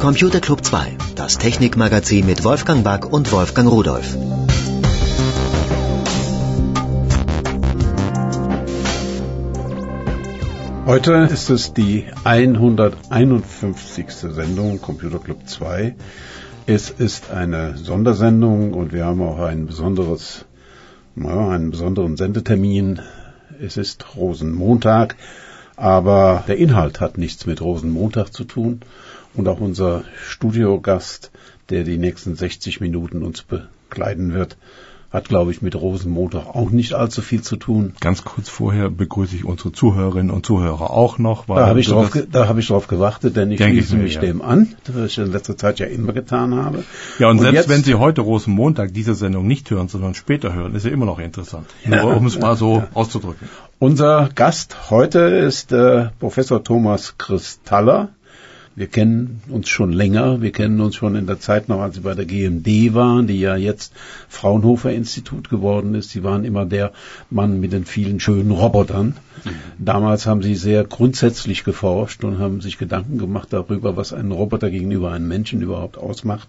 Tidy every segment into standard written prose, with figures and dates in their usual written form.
Computer Club 2, das Technikmagazin mit Wolfgang Back und Wolfgang Rudolph. Heute ist es die 151. Sendung Computer Club 2. Es ist eine Sondersendung und wir haben auch einen besonderen Sendetermin. Es ist Rosenmontag, aber der Inhalt hat nichts mit Rosenmontag zu tun. Und auch unser Studiogast, der die nächsten 60 Minuten uns begleiten wird, hat, glaube ich, mit Rosenmontag auch nicht allzu viel zu tun. Ganz kurz vorher begrüße ich unsere Zuhörerinnen und Zuhörer auch noch. Weil da habe ich drauf gewartet, denn ich schließe mich dem an, was ich in letzter Zeit ja immer getan habe. Ja, und selbst wenn Sie heute Rosenmontag diese Sendung nicht hören, sondern später hören, ist ja immer noch interessant. Ja, nur um es mal so auszudrücken. Unser Gast heute ist Professor Thomas Kristaller. Wir kennen uns schon länger, wir kennen uns schon in der Zeit noch, als Sie bei der GMD waren, die ja jetzt Fraunhofer-Institut geworden ist. Sie waren immer der Mann mit den vielen schönen Robotern. Damals haben Sie sehr grundsätzlich geforscht und haben sich Gedanken gemacht darüber, was einen Roboter gegenüber einem Menschen überhaupt ausmacht.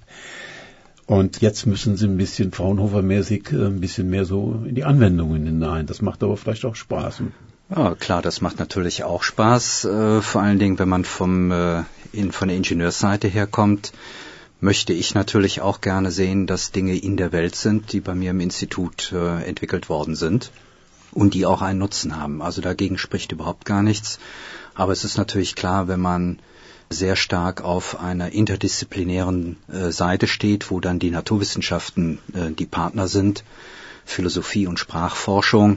Und jetzt müssen Sie ein bisschen Fraunhofer-mäßig, ein bisschen mehr so in die Anwendungen hinein. Das macht aber vielleicht auch Spaß. Ja, klar, das macht natürlich auch Spaß. Vor allen Dingen, wenn man von der Ingenieursseite herkommt, möchte ich natürlich auch gerne sehen, dass Dinge in der Welt sind, die bei mir im Institut entwickelt worden sind und die auch einen Nutzen haben. Also dagegen spricht überhaupt gar nichts. Aber es ist natürlich klar, wenn man sehr stark auf einer interdisziplinären Seite steht, wo dann die Naturwissenschaften die Partner sind, Philosophie und Sprachforschung,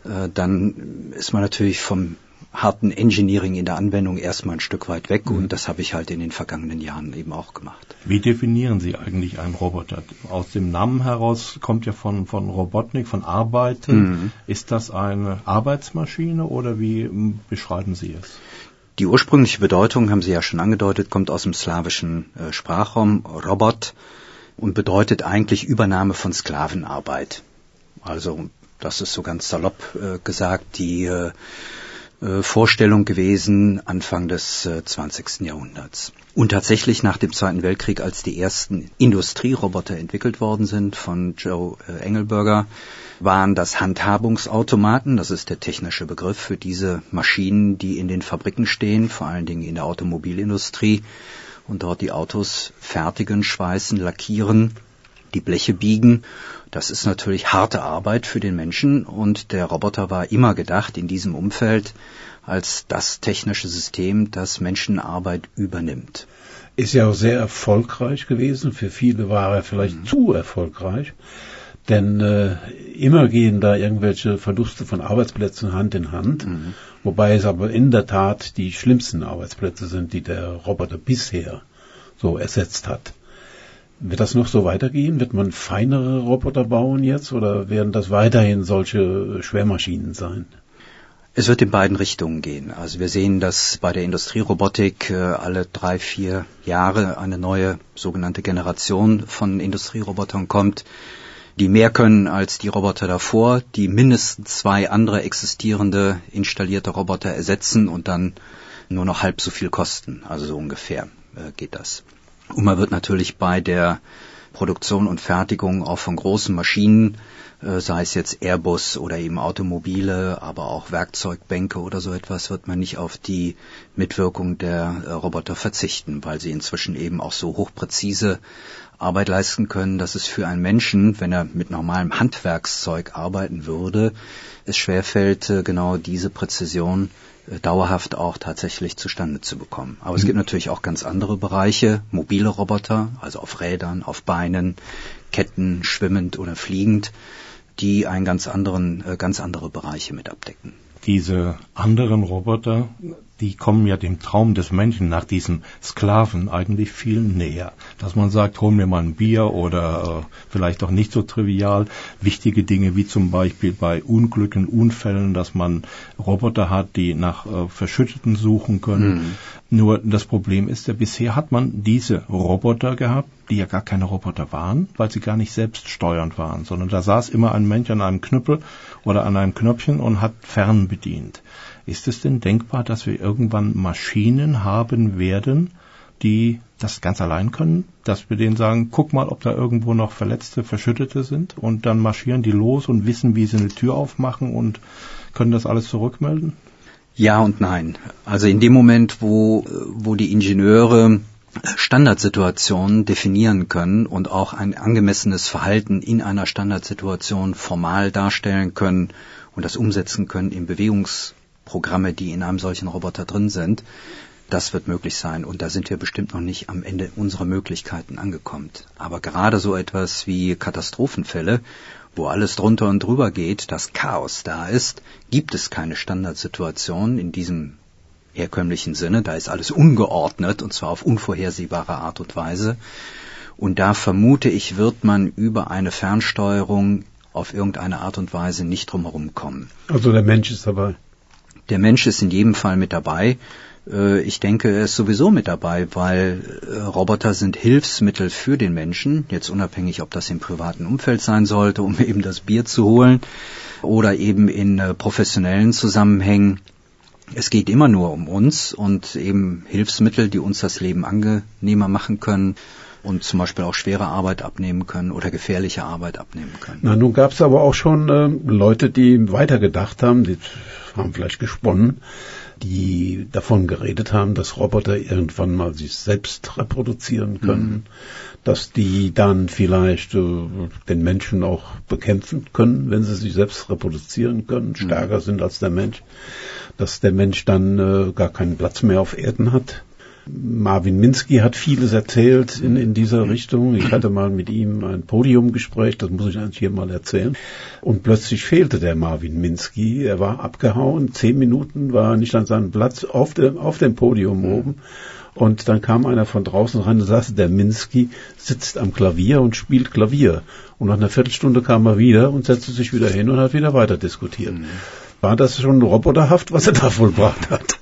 dann ist man natürlich vom harten Engineering in der Anwendung erstmal ein Stück weit weg und das habe ich halt in den vergangenen Jahren eben auch gemacht. Wie definieren Sie eigentlich einen Roboter? Aus dem Namen heraus kommt ja von Robotnik, von Arbeiten. Ist das eine Arbeitsmaschine oder wie beschreiben Sie es? Die ursprüngliche Bedeutung, haben Sie ja schon angedeutet, kommt aus dem slawischen Sprachraum, Robot, und bedeutet eigentlich Übernahme von Sklavenarbeit. Also das ist so ganz salopp gesagt die Vorstellung gewesen Anfang des 20. Jahrhunderts. Und tatsächlich nach dem Zweiten Weltkrieg, als die ersten Industrieroboter entwickelt worden sind von Joe Engelberger, waren das Handhabungsautomaten, das ist der technische Begriff für diese Maschinen, die in den Fabriken stehen, vor allen Dingen in der Automobilindustrie und dort die Autos fertigen, schweißen, lackieren, die Bleche biegen. Das ist natürlich harte Arbeit für den Menschen und der Roboter war immer gedacht in diesem Umfeld als das technische System, das Menschenarbeit übernimmt. Ist ja auch sehr erfolgreich gewesen. Für viele war er vielleicht zu erfolgreich, denn immer gehen da irgendwelche Verluste von Arbeitsplätzen Hand in Hand, wobei es aber in der Tat die schlimmsten Arbeitsplätze sind, die der Roboter bisher so ersetzt hat. Wird das noch so weitergehen? Wird man feinere Roboter bauen jetzt oder werden das weiterhin solche Schwermaschinen sein? Es wird in beiden Richtungen gehen. Also wir sehen, dass bei der Industrierobotik alle 3-4 Jahre eine neue sogenannte Generation von Industrierobotern kommt, die mehr können als die Roboter davor, die mindestens 2 andere existierende installierte Roboter ersetzen und dann nur noch halb so viel kosten. Also so ungefähr geht das. Und man wird natürlich bei der Produktion und Fertigung auch von großen Maschinen, sei es jetzt Airbus oder eben Automobile, aber auch Werkzeugbänke oder so etwas, wird man nicht auf die Mitwirkung der Roboter verzichten, weil sie inzwischen eben auch so hochpräzise Arbeit leisten können, dass es für einen Menschen, wenn er mit normalem Handwerkszeug arbeiten würde, es schwerfällt, genau diese Präzision dauerhaft auch tatsächlich zustande zu bekommen. Aber es gibt natürlich auch ganz andere Bereiche, mobile Roboter, also auf Rädern, auf Beinen, Ketten, schwimmend oder fliegend, die einen ganz andere Bereiche mit abdecken. Diese anderen Roboter, die kommen ja dem Traum des Menschen nach diesem Sklaven eigentlich viel näher. Dass man sagt, hol mir mal ein Bier oder vielleicht auch nicht so trivial, wichtige Dinge wie zum Beispiel bei Unglücken, Unfällen, dass man Roboter hat, die nach Verschütteten suchen können. Nur das Problem ist ja, bisher hat man diese Roboter gehabt, die ja gar keine Roboter waren, weil sie gar nicht selbststeuernd waren, sondern da saß immer ein Mensch an einem Knüppel oder an einem Knöpfchen und hat fernbedient. Ist es denn denkbar, dass wir irgendwann Maschinen haben werden, die das ganz allein können, dass wir denen sagen, guck mal, ob da irgendwo noch Verletzte, Verschüttete sind, und dann marschieren die los und wissen, wie sie eine Tür aufmachen und können das alles zurückmelden? Ja und nein. Also in dem Moment, wo die Ingenieure Standardsituationen definieren können und auch ein angemessenes Verhalten in einer Standardsituation formal darstellen können und das umsetzen können in Bewegungsprogramme, die in einem solchen Roboter drin sind, das wird möglich sein. Und da sind wir bestimmt noch nicht am Ende unserer Möglichkeiten angekommen. Aber gerade so etwas wie Katastrophenfälle, wo alles drunter und drüber geht, das Chaos da ist, gibt es keine Standardsituation in diesem herkömmlichen Sinne. Da ist alles ungeordnet, und zwar auf unvorhersehbare Art und Weise. Und da vermute ich, wird man über eine Fernsteuerung auf irgendeine Art und Weise nicht drumherum kommen. Also der Mensch ist dabei? Der Mensch ist in jedem Fall mit dabei. Ich denke, er ist sowieso mit dabei, weil Roboter sind Hilfsmittel für den Menschen, jetzt unabhängig, ob das im privaten Umfeld sein sollte, um eben das Bier zu holen, oder eben in professionellen Zusammenhängen. Es geht immer nur um uns und eben Hilfsmittel, die uns das Leben angenehmer machen können und zum Beispiel auch schwere Arbeit abnehmen können oder gefährliche Arbeit abnehmen können. Na, nun gab es aber auch schon Leute, die weitergedacht haben, die haben vielleicht gesponnen, die davon geredet haben, dass Roboter irgendwann mal sich selbst reproduzieren können, dass die dann vielleicht den Menschen auch bekämpfen können, wenn sie sich selbst reproduzieren können, stärker sind als der Mensch, dass der Mensch dann gar keinen Platz mehr auf Erden hat. Marvin Minsky hat vieles erzählt in dieser Richtung. Ich hatte mal mit ihm ein Podiumgespräch, das muss ich eigentlich hier mal erzählen. Und plötzlich fehlte der Marvin Minsky. Er war abgehauen, 10 Minuten war er nicht an seinem Platz auf dem Podium oben. Und dann kam einer von draußen rein und sagte, der Minsky sitzt am Klavier und spielt Klavier. Und nach einer Viertelstunde kam er wieder und setzte sich wieder hin und hat wieder weiter diskutiert. War das schon roboterhaft, was er da vollbracht hat?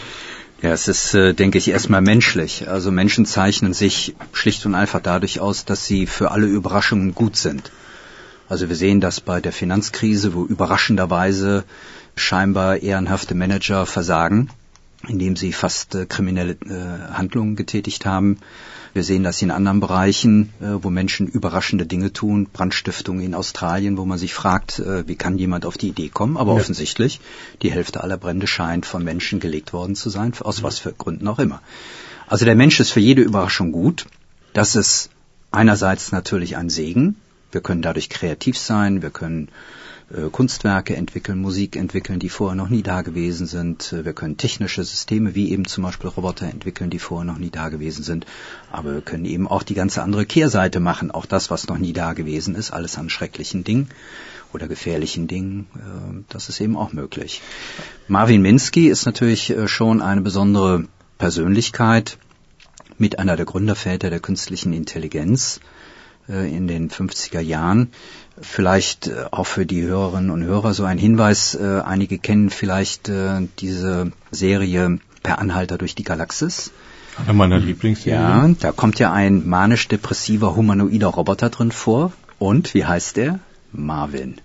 Ja, es ist, denke ich, erstmal menschlich. Also Menschen zeichnen sich schlicht und einfach dadurch aus, dass sie für alle Überraschungen gut sind. Also wir sehen das bei der Finanzkrise, wo überraschenderweise scheinbar ehrenhafte Manager versagen, indem sie fast kriminelle Handlungen getätigt haben. Wir sehen das in anderen Bereichen, wo Menschen überraschende Dinge tun, Brandstiftung in Australien, wo man sich fragt, wie kann jemand auf die Idee kommen? Aber offensichtlich, die Hälfte aller Brände scheint von Menschen gelegt worden zu sein, aus was für Gründen auch immer. Also der Mensch ist für jede Überraschung gut. Das ist einerseits natürlich ein Segen. Wir können dadurch kreativ sein, wir können Kunstwerke entwickeln, Musik entwickeln, die vorher noch nie da gewesen sind. Wir können technische Systeme wie eben zum Beispiel Roboter entwickeln, die vorher noch nie da gewesen sind. Aber wir können eben auch die ganze andere Kehrseite machen. Auch das, was noch nie da gewesen ist, alles an schrecklichen Dingen oder gefährlichen Dingen, das ist eben auch möglich. Marvin Minsky ist natürlich schon eine besondere Persönlichkeit mit einer der Gründerväter der künstlichen Intelligenz in den 50er Jahren. Vielleicht auch für die Hörerinnen und Hörer so ein Hinweis, einige kennen vielleicht diese Serie Per Anhalter durch die Galaxis. Eine meiner Lieblingsserien. Ja, da kommt ja ein manisch-depressiver humanoider Roboter drin vor. Und wie heißt der? Marvin.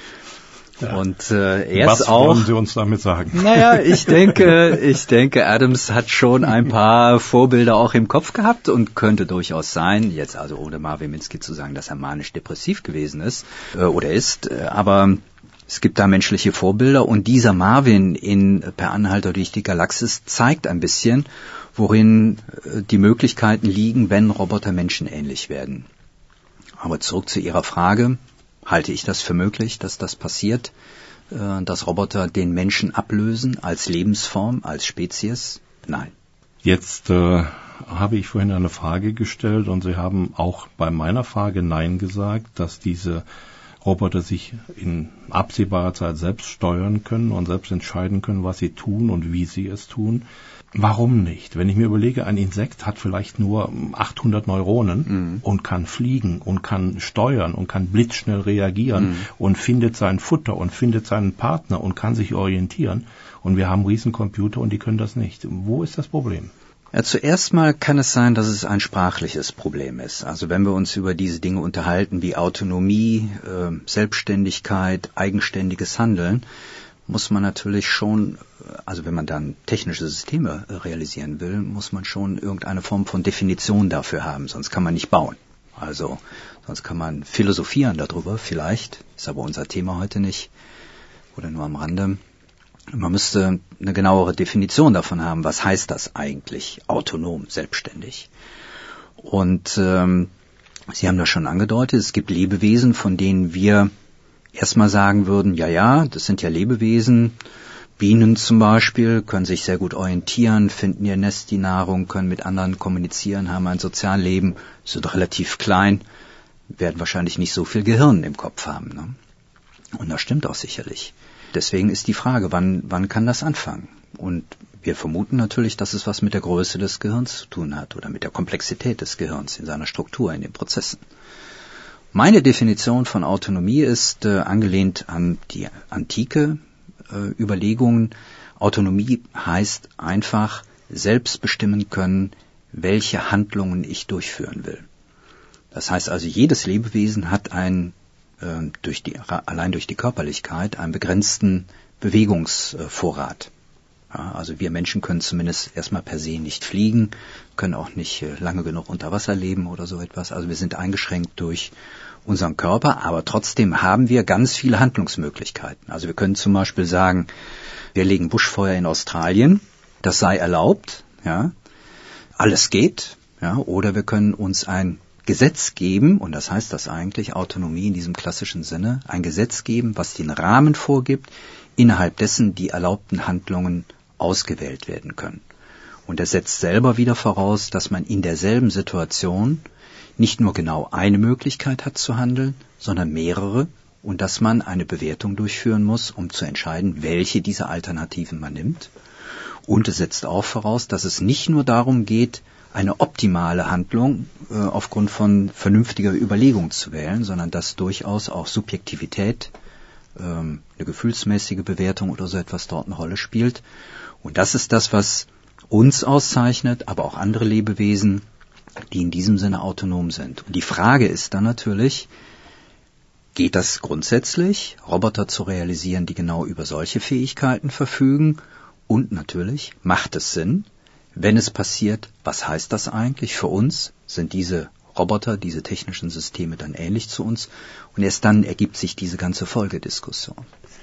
Ja. Und er ist auch. Was wollen Sie uns damit sagen? Naja, ich denke, Adams hat schon ein paar Vorbilder auch im Kopf gehabt und könnte durchaus sein, jetzt also ohne Marvin Minsky zu sagen, dass er manisch-depressiv gewesen ist oder ist, aber es gibt da menschliche Vorbilder und dieser Marvin in Per Anhalter durch die Galaxis zeigt ein bisschen, worin die Möglichkeiten liegen, wenn Roboter menschenähnlich werden. Aber zurück zu Ihrer Frage. Halte ich das für möglich, dass das passiert, dass Roboter den Menschen ablösen als Lebensform, als Spezies? Nein. Jetzt habe ich vorhin eine Frage gestellt und Sie haben auch bei meiner Frage Nein gesagt, dass diese Roboter sich in absehbarer Zeit selbst steuern können und selbst entscheiden können, was sie tun und wie sie es tun. Warum nicht? Wenn ich mir überlege, ein Insekt hat vielleicht nur 800 Neuronen und kann fliegen und kann steuern und kann blitzschnell reagieren und findet sein Futter und findet seinen Partner und kann sich orientieren. Und wir haben Riesencomputer und die können das nicht. Wo ist das Problem? Ja, zuerst mal kann es sein, dass es ein sprachliches Problem ist. Also wenn wir uns über diese Dinge unterhalten wie Autonomie, Selbstständigkeit, eigenständiges Handeln, muss man natürlich schon, also wenn man dann technische Systeme realisieren will, muss man schon irgendeine Form von Definition dafür haben, sonst kann man nicht bauen. Also sonst kann man philosophieren darüber, vielleicht, ist aber unser Thema heute nicht, oder nur am Rande. Man müsste eine genauere Definition davon haben, was heißt das eigentlich, autonom, selbstständig. Und Sie haben das schon angedeutet, es gibt Lebewesen, von denen wir erstmal sagen würden, ja, das sind ja Lebewesen. Bienen zum Beispiel können sich sehr gut orientieren, finden ihr Nest, die Nahrung, können mit anderen kommunizieren, haben ein Sozialleben, sind relativ klein, werden wahrscheinlich nicht so viel Gehirn im Kopf haben. Ne? Und das stimmt auch sicherlich. Deswegen ist die Frage, wann kann das anfangen? Und wir vermuten natürlich, dass es was mit der Größe des Gehirns zu tun hat oder mit der Komplexität des Gehirns in seiner Struktur, in den Prozessen. Meine Definition von Autonomie ist angelehnt an die antike Überlegungen. Autonomie heißt einfach selbst bestimmen können, welche Handlungen ich durchführen will. Das heißt also, jedes Lebewesen hat allein durch die Körperlichkeit einen begrenzten Bewegungsvorrat. Ja, also wir Menschen können zumindest erstmal per se nicht fliegen, können auch nicht lange genug unter Wasser leben oder so etwas. Also wir sind eingeschränkt durch unseren Körper, aber trotzdem haben wir ganz viele Handlungsmöglichkeiten. Also wir können zum Beispiel sagen, wir legen Buschfeuer in Australien, das sei erlaubt, ja, alles geht, ja, oder wir können uns ein Gesetz geben, und das heißt das eigentlich, Autonomie in diesem klassischen Sinne, ein Gesetz geben, was den Rahmen vorgibt, innerhalb dessen die erlaubten Handlungen ausgewählt werden können. Und er setzt selber wieder voraus, dass man in derselben Situation nicht nur genau eine Möglichkeit hat zu handeln, sondern mehrere, und dass man eine Bewertung durchführen muss, um zu entscheiden, welche dieser Alternativen man nimmt. Und es setzt auch voraus, dass es nicht nur darum geht, eine optimale Handlung aufgrund von vernünftiger Überlegung zu wählen, sondern dass durchaus auch Subjektivität, eine gefühlsmäßige Bewertung oder so etwas dort eine Rolle spielt. Und das ist das, was uns auszeichnet, aber auch andere Lebewesen, die in diesem Sinne autonom sind. Und die Frage ist dann natürlich, geht das grundsätzlich, Roboter zu realisieren, die genau über solche Fähigkeiten verfügen? Und natürlich, macht es Sinn? Wenn es passiert, was heißt das eigentlich für uns? Sind diese Roboter, diese technischen Systeme dann ähnlich zu uns? Und erst dann ergibt sich diese ganze Folgediskussion.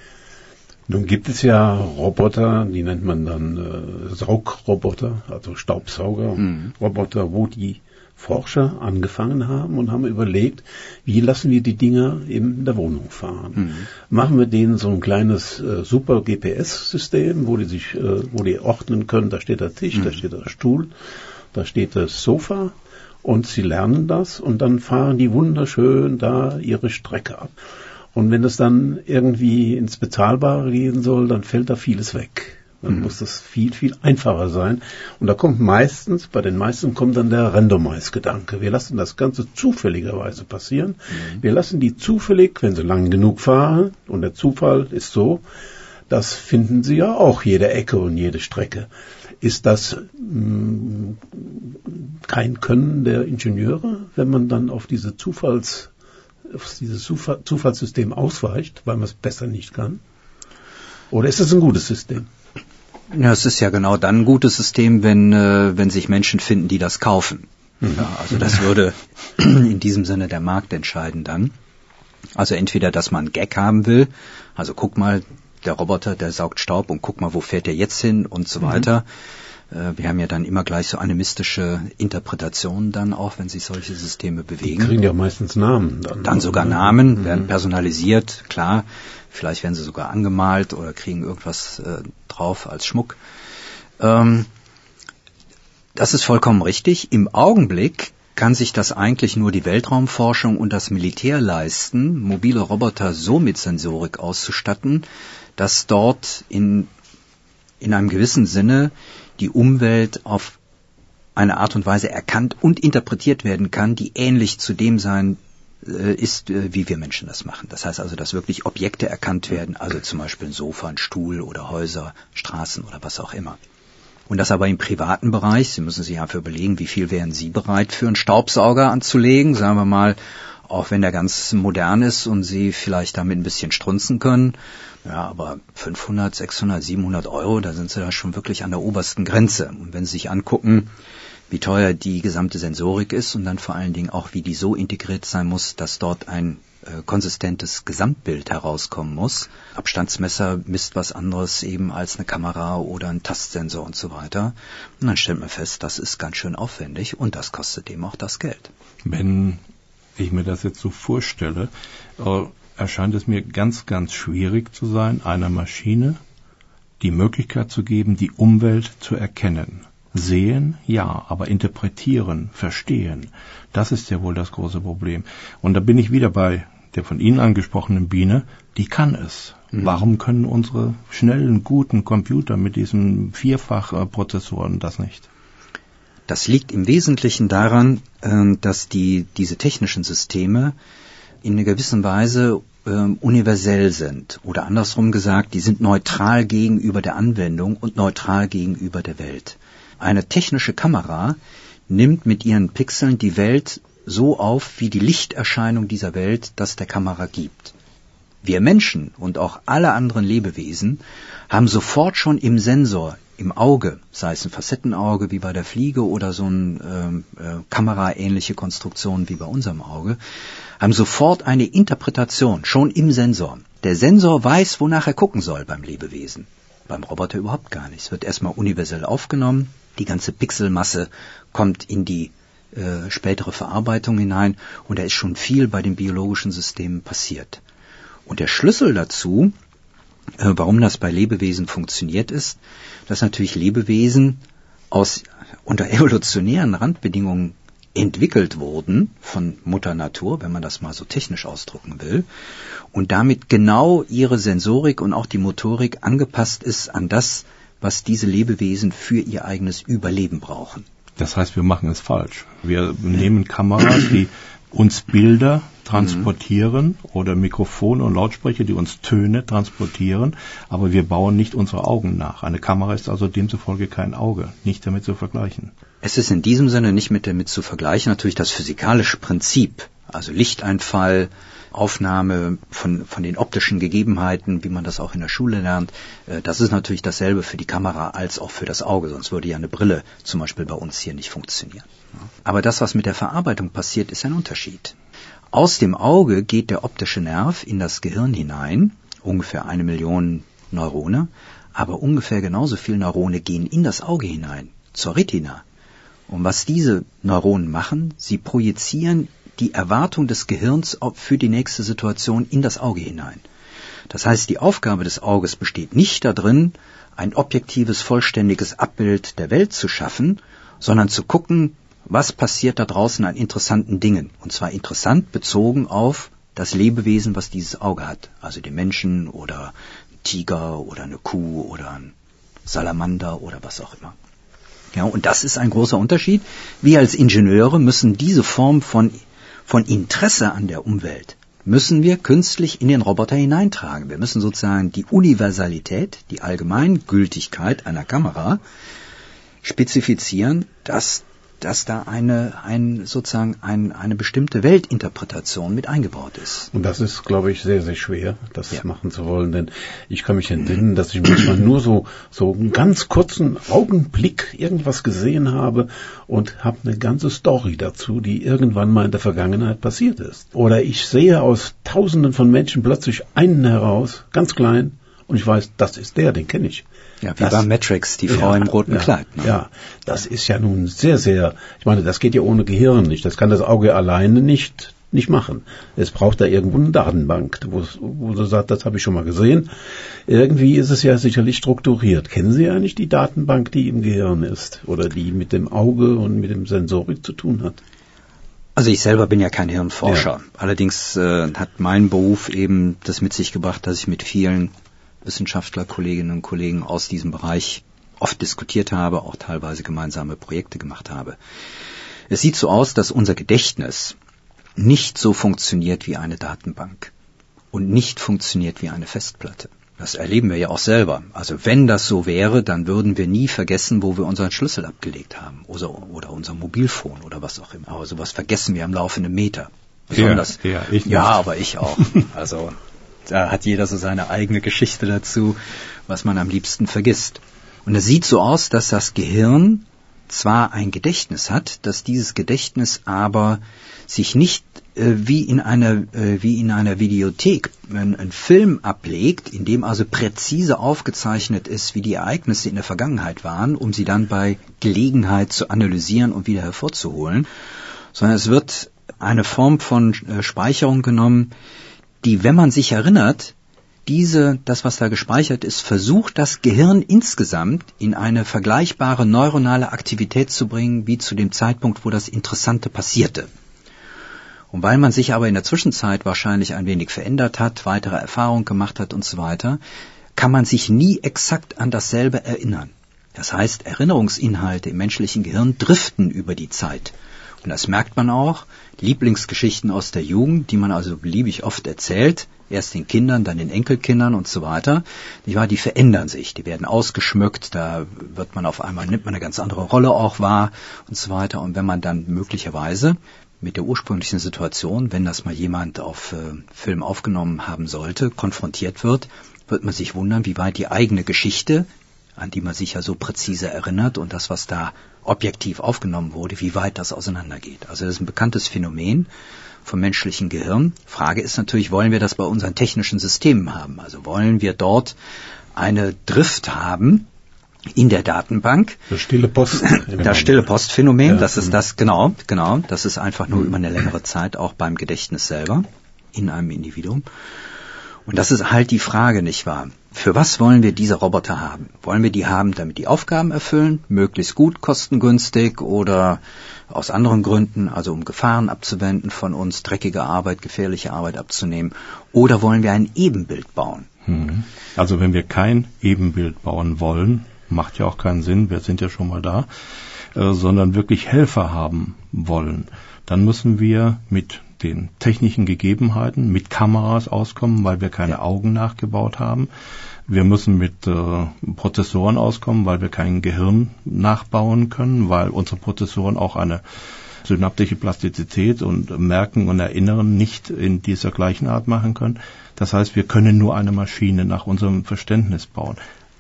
Nun gibt es ja Roboter, die nennt man dann Saugroboter, also Staubsaugerroboter, wo die Forscher angefangen haben und haben überlegt, wie lassen wir die Dinger in der Wohnung fahren. Machen wir denen so ein kleines super GPS-System, wo die ordnen können, da steht der Tisch, da steht der Stuhl, da steht das Sofa, und sie lernen das und dann fahren die wunderschön da ihre Strecke ab. Und wenn es dann irgendwie ins Bezahlbare gehen soll, dann fällt da vieles weg. Dann muss das viel, viel einfacher sein. Und da kommt bei den meisten kommt dann der Randomize-Gedanke. Wir lassen das Ganze zufälligerweise passieren. Wir lassen die zufällig, wenn sie lang genug fahren, und der Zufall ist so, das finden sie ja auch, jede Ecke und jede Strecke. Ist das kein Können der Ingenieure, wenn man dann auf dieses Zufallssystem ausweicht, weil man es besser nicht kann? Oder ist es ein gutes System? Ja, es ist ja genau dann ein gutes System, wenn sich Menschen finden, die das kaufen. Ja, also das würde in diesem Sinne der Markt entscheiden dann. Also entweder, dass man einen Gag haben will, also guck mal, der Roboter, der saugt Staub und guck mal, wo fährt der jetzt hin und so weiter. Wir haben ja dann immer gleich so animistische Interpretationen dann auch, wenn sich solche Systeme bewegen. Die kriegen ja meistens Namen. Dann sogar Namen, werden personalisiert, klar. Vielleicht werden sie sogar angemalt oder kriegen irgendwas drauf als Schmuck. Das ist vollkommen richtig. Im Augenblick kann sich das eigentlich nur die Weltraumforschung und das Militär leisten, mobile Roboter so mit Sensorik auszustatten, dass dort in einem gewissen Sinne die Umwelt auf eine Art und Weise erkannt und interpretiert werden kann, die ähnlich zu dem sein ist, wie wir Menschen das machen. Das heißt also, dass wirklich Objekte erkannt werden, also zum Beispiel ein Sofa, ein Stuhl oder Häuser, Straßen oder was auch immer. Und das aber im privaten Bereich. Sie müssen sich dafür überlegen, wie viel wären Sie bereit für einen Staubsauger anzulegen, sagen wir mal auch wenn der ganz modern ist und Sie vielleicht damit ein bisschen strunzen können. Ja, aber 500, 600, 700 Euro, da sind Sie da schon wirklich an der obersten Grenze. Und wenn Sie sich angucken, wie teuer die gesamte Sensorik ist und dann vor allen Dingen auch, wie die so integriert sein muss, dass dort ein konsistentes Gesamtbild herauskommen muss. Abstandsmesser misst was anderes eben als eine Kamera oder ein Tastsensor und so weiter. Und dann stellt man fest, das ist ganz schön aufwendig und das kostet eben auch das Geld. Wenn ich mir das jetzt so vorstelle, erscheint es mir ganz, ganz schwierig zu sein, einer Maschine die Möglichkeit zu geben, die Umwelt zu erkennen. Sehen, ja, aber interpretieren, verstehen, das ist ja wohl das große Problem. Und da bin ich wieder bei der von Ihnen angesprochenen Biene, die kann es. Warum können unsere schnellen, guten Computer mit diesen Vierfachprozessoren das nicht? Das liegt im Wesentlichen daran, dass diese technischen Systeme in einer gewissen Weise universell sind. Oder andersrum gesagt, die sind neutral gegenüber der Anwendung und neutral gegenüber der Welt. Eine technische Kamera nimmt mit ihren Pixeln die Welt so auf, wie die Lichterscheinung dieser Welt das der Kamera gibt. Wir Menschen und auch alle anderen Lebewesen haben sofort schon im Sensor, im Auge, sei es ein Facettenauge wie bei der Fliege oder so eine kameraähnliche Konstruktion wie bei unserem Auge, haben sofort eine Interpretation, schon im Sensor. Der Sensor weiß, wonach er gucken soll beim Lebewesen. Beim Roboter überhaupt gar nicht. Es wird erstmal universell aufgenommen, die ganze Pixelmasse kommt in die spätere Verarbeitung hinein und da ist schon viel bei den biologischen Systemen passiert. Und der Schlüssel dazu, warum das bei Lebewesen funktioniert ist, dass natürlich Lebewesen unter evolutionären Randbedingungen entwickelt wurden von Mutter Natur, wenn man das mal so technisch ausdrücken will, und damit genau ihre Sensorik und auch die Motorik angepasst ist an das, was diese Lebewesen für ihr eigenes Überleben brauchen. Das heißt, wir machen es falsch. Wir nehmen Kameras, die uns Bilder transportieren oder Mikrofone und Lautsprecher, die uns Töne transportieren, aber wir bauen nicht unsere Augen nach. Eine Kamera ist also demzufolge kein Auge, nicht damit zu vergleichen. Es ist in diesem Sinne nicht damit zu vergleichen, natürlich das physikalische Prinzip, also Lichteinfall, Aufnahme von den optischen Gegebenheiten, wie man das auch in der Schule lernt, das ist natürlich dasselbe für die Kamera als auch für das Auge, sonst würde ja eine Brille zum Beispiel bei uns hier nicht funktionieren. Aber das, was mit der Verarbeitung passiert, ist ein Unterschied. Aus dem Auge geht der optische Nerv in das Gehirn hinein, ungefähr 1 Million Neurone, aber ungefähr genauso viele Neurone gehen in das Auge hinein, zur Retina. Und was diese Neuronen machen, sie projizieren die Erwartung des Gehirns für die nächste Situation in das Auge hinein. Das heißt, die Aufgabe des Auges besteht nicht darin, ein objektives, vollständiges Abbild der Welt zu schaffen, sondern zu gucken, was passiert da draußen an interessanten Dingen. Und zwar interessant bezogen auf das Lebewesen, was dieses Auge hat. Also den Menschen oder einen Tiger oder eine Kuh oder ein Salamander oder was auch immer. Ja, und das ist ein großer Unterschied. Wir als Ingenieure müssen diese Form von Interesse an der Umwelt, müssen wir künstlich in den Roboter hineintragen. Wir müssen sozusagen die Universalität, die Allgemeingültigkeit einer Kamera spezifizieren, dass da eine bestimmte Weltinterpretation mit eingebaut ist. Und das ist, glaube ich, sehr, sehr schwer, das machen zu wollen, denn ich kann mich entsinnen, dass ich manchmal nur so einen ganz kurzen Augenblick irgendwas gesehen habe und habe eine ganze Story dazu, die irgendwann mal in der Vergangenheit passiert ist. Oder ich sehe aus Tausenden von Menschen plötzlich einen heraus, ganz klein, und ich weiß, das ist der, den kenne ich. Ja, wie bei Matrix, die Frau im roten Kleid. Ne? Ja, das ist ja nun sehr, sehr, ich meine, das geht ja ohne Gehirn nicht. Das kann das Auge alleine nicht machen. Es braucht da irgendwo eine Datenbank, wo du sagst, das habe ich schon mal gesehen. Irgendwie ist es ja sicherlich strukturiert. Kennen Sie eigentlich die Datenbank, die im Gehirn ist oder die mit dem Auge und mit dem Sensorik zu tun hat? Also ich selber bin ja kein Hirnforscher. Ja. Allerdings hat mein Beruf eben das mit sich gebracht, dass ich mit vielen Wissenschaftler, Kolleginnen und Kollegen aus diesem Bereich oft diskutiert habe, auch teilweise gemeinsame Projekte gemacht habe. Es sieht so aus, dass unser Gedächtnis nicht so funktioniert wie eine Datenbank und nicht funktioniert wie eine Festplatte. Das erleben wir ja auch selber. Also wenn das so wäre, dann würden wir nie vergessen, wo wir unseren Schlüssel abgelegt haben oder unser Mobilfon oder was auch immer. Aber sowas vergessen wir am laufenden Meter. Besonders. Ja, ich nicht. Ja, aber ich auch. Also da hat jeder so seine eigene Geschichte dazu, was man am liebsten vergisst. Und es sieht so aus, dass das Gehirn zwar ein Gedächtnis hat, dass dieses Gedächtnis aber sich nicht wie in einer Videothek einen Film ablegt, in dem also präzise aufgezeichnet ist, wie die Ereignisse in der Vergangenheit waren, um sie dann bei Gelegenheit zu analysieren und wieder hervorzuholen, sondern es wird eine Form von Speicherung genommen, die, wenn man sich erinnert, das, was da gespeichert ist, versucht das Gehirn insgesamt in eine vergleichbare neuronale Aktivität zu bringen, wie zu dem Zeitpunkt, wo das Interessante passierte. Und weil man sich aber in der Zwischenzeit wahrscheinlich ein wenig verändert hat, weitere Erfahrungen gemacht hat und so weiter, kann man sich nie exakt an dasselbe erinnern. Das heißt, Erinnerungsinhalte im menschlichen Gehirn driften über die Zeit. Und das merkt man auch. Lieblingsgeschichten aus der Jugend, die man also beliebig oft erzählt, erst den Kindern, dann den Enkelkindern und so weiter, die verändern sich, die werden ausgeschmückt, da nimmt man eine ganz andere Rolle auch wahr und so weiter. Und wenn man dann möglicherweise mit der ursprünglichen Situation, wenn das mal jemand auf Film aufgenommen haben sollte, konfrontiert wird man sich wundern, wie weit die eigene Geschichte, an die man sich ja so präzise erinnert und das, was da objektiv aufgenommen wurde, wie weit das auseinandergeht. Also das ist ein bekanntes Phänomen vom menschlichen Gehirn. Frage ist natürlich, wollen wir das bei unseren technischen Systemen haben? Also wollen wir dort eine Drift haben in der Datenbank? Das stille Post. Das stille Postphänomen, ja, das ist das, genau. Das ist einfach nur über eine längere Zeit auch beim Gedächtnis selber in einem Individuum. Und das ist halt die Frage, nicht wahr? Für was wollen wir diese Roboter haben? Wollen wir die haben, damit die Aufgaben erfüllen, möglichst gut, kostengünstig oder aus anderen Gründen, also um Gefahren abzuwenden von uns, dreckige Arbeit, gefährliche Arbeit abzunehmen? Oder wollen wir ein Ebenbild bauen? Also wenn wir kein Ebenbild bauen wollen, macht ja auch keinen Sinn, wir sind ja schon mal da, sondern wirklich Helfer haben wollen, dann müssen wir mit den technischen Gegebenheiten, mit Kameras auskommen, weil wir keine Augen nachgebaut haben. Wir müssen mit Prozessoren auskommen, weil wir kein Gehirn nachbauen können, weil unsere Prozessoren auch eine synaptische Plastizität und Merken und Erinnern nicht in dieser gleichen Art machen können. Das heißt, wir können nur eine Maschine nach unserem Verständnis bauen.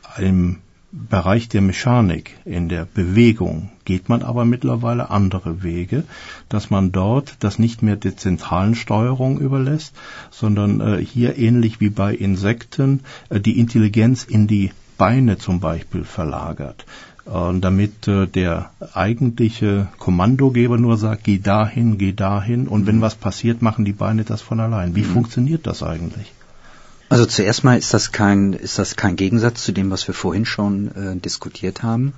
Im Bereich der Mechanik, in der Bewegung, geht man aber mittlerweile andere Wege, dass man dort das nicht mehr der zentralen Steuerung überlässt, sondern hier ähnlich wie bei Insekten die Intelligenz in die Beine zum Beispiel verlagert, damit der eigentliche Kommandogeber nur sagt, geh dahin und wenn was passiert, machen die Beine das von allein. Wie funktioniert das eigentlich? Also zuerst mal ist das kein Gegensatz zu dem, was wir vorhin schon diskutiert haben.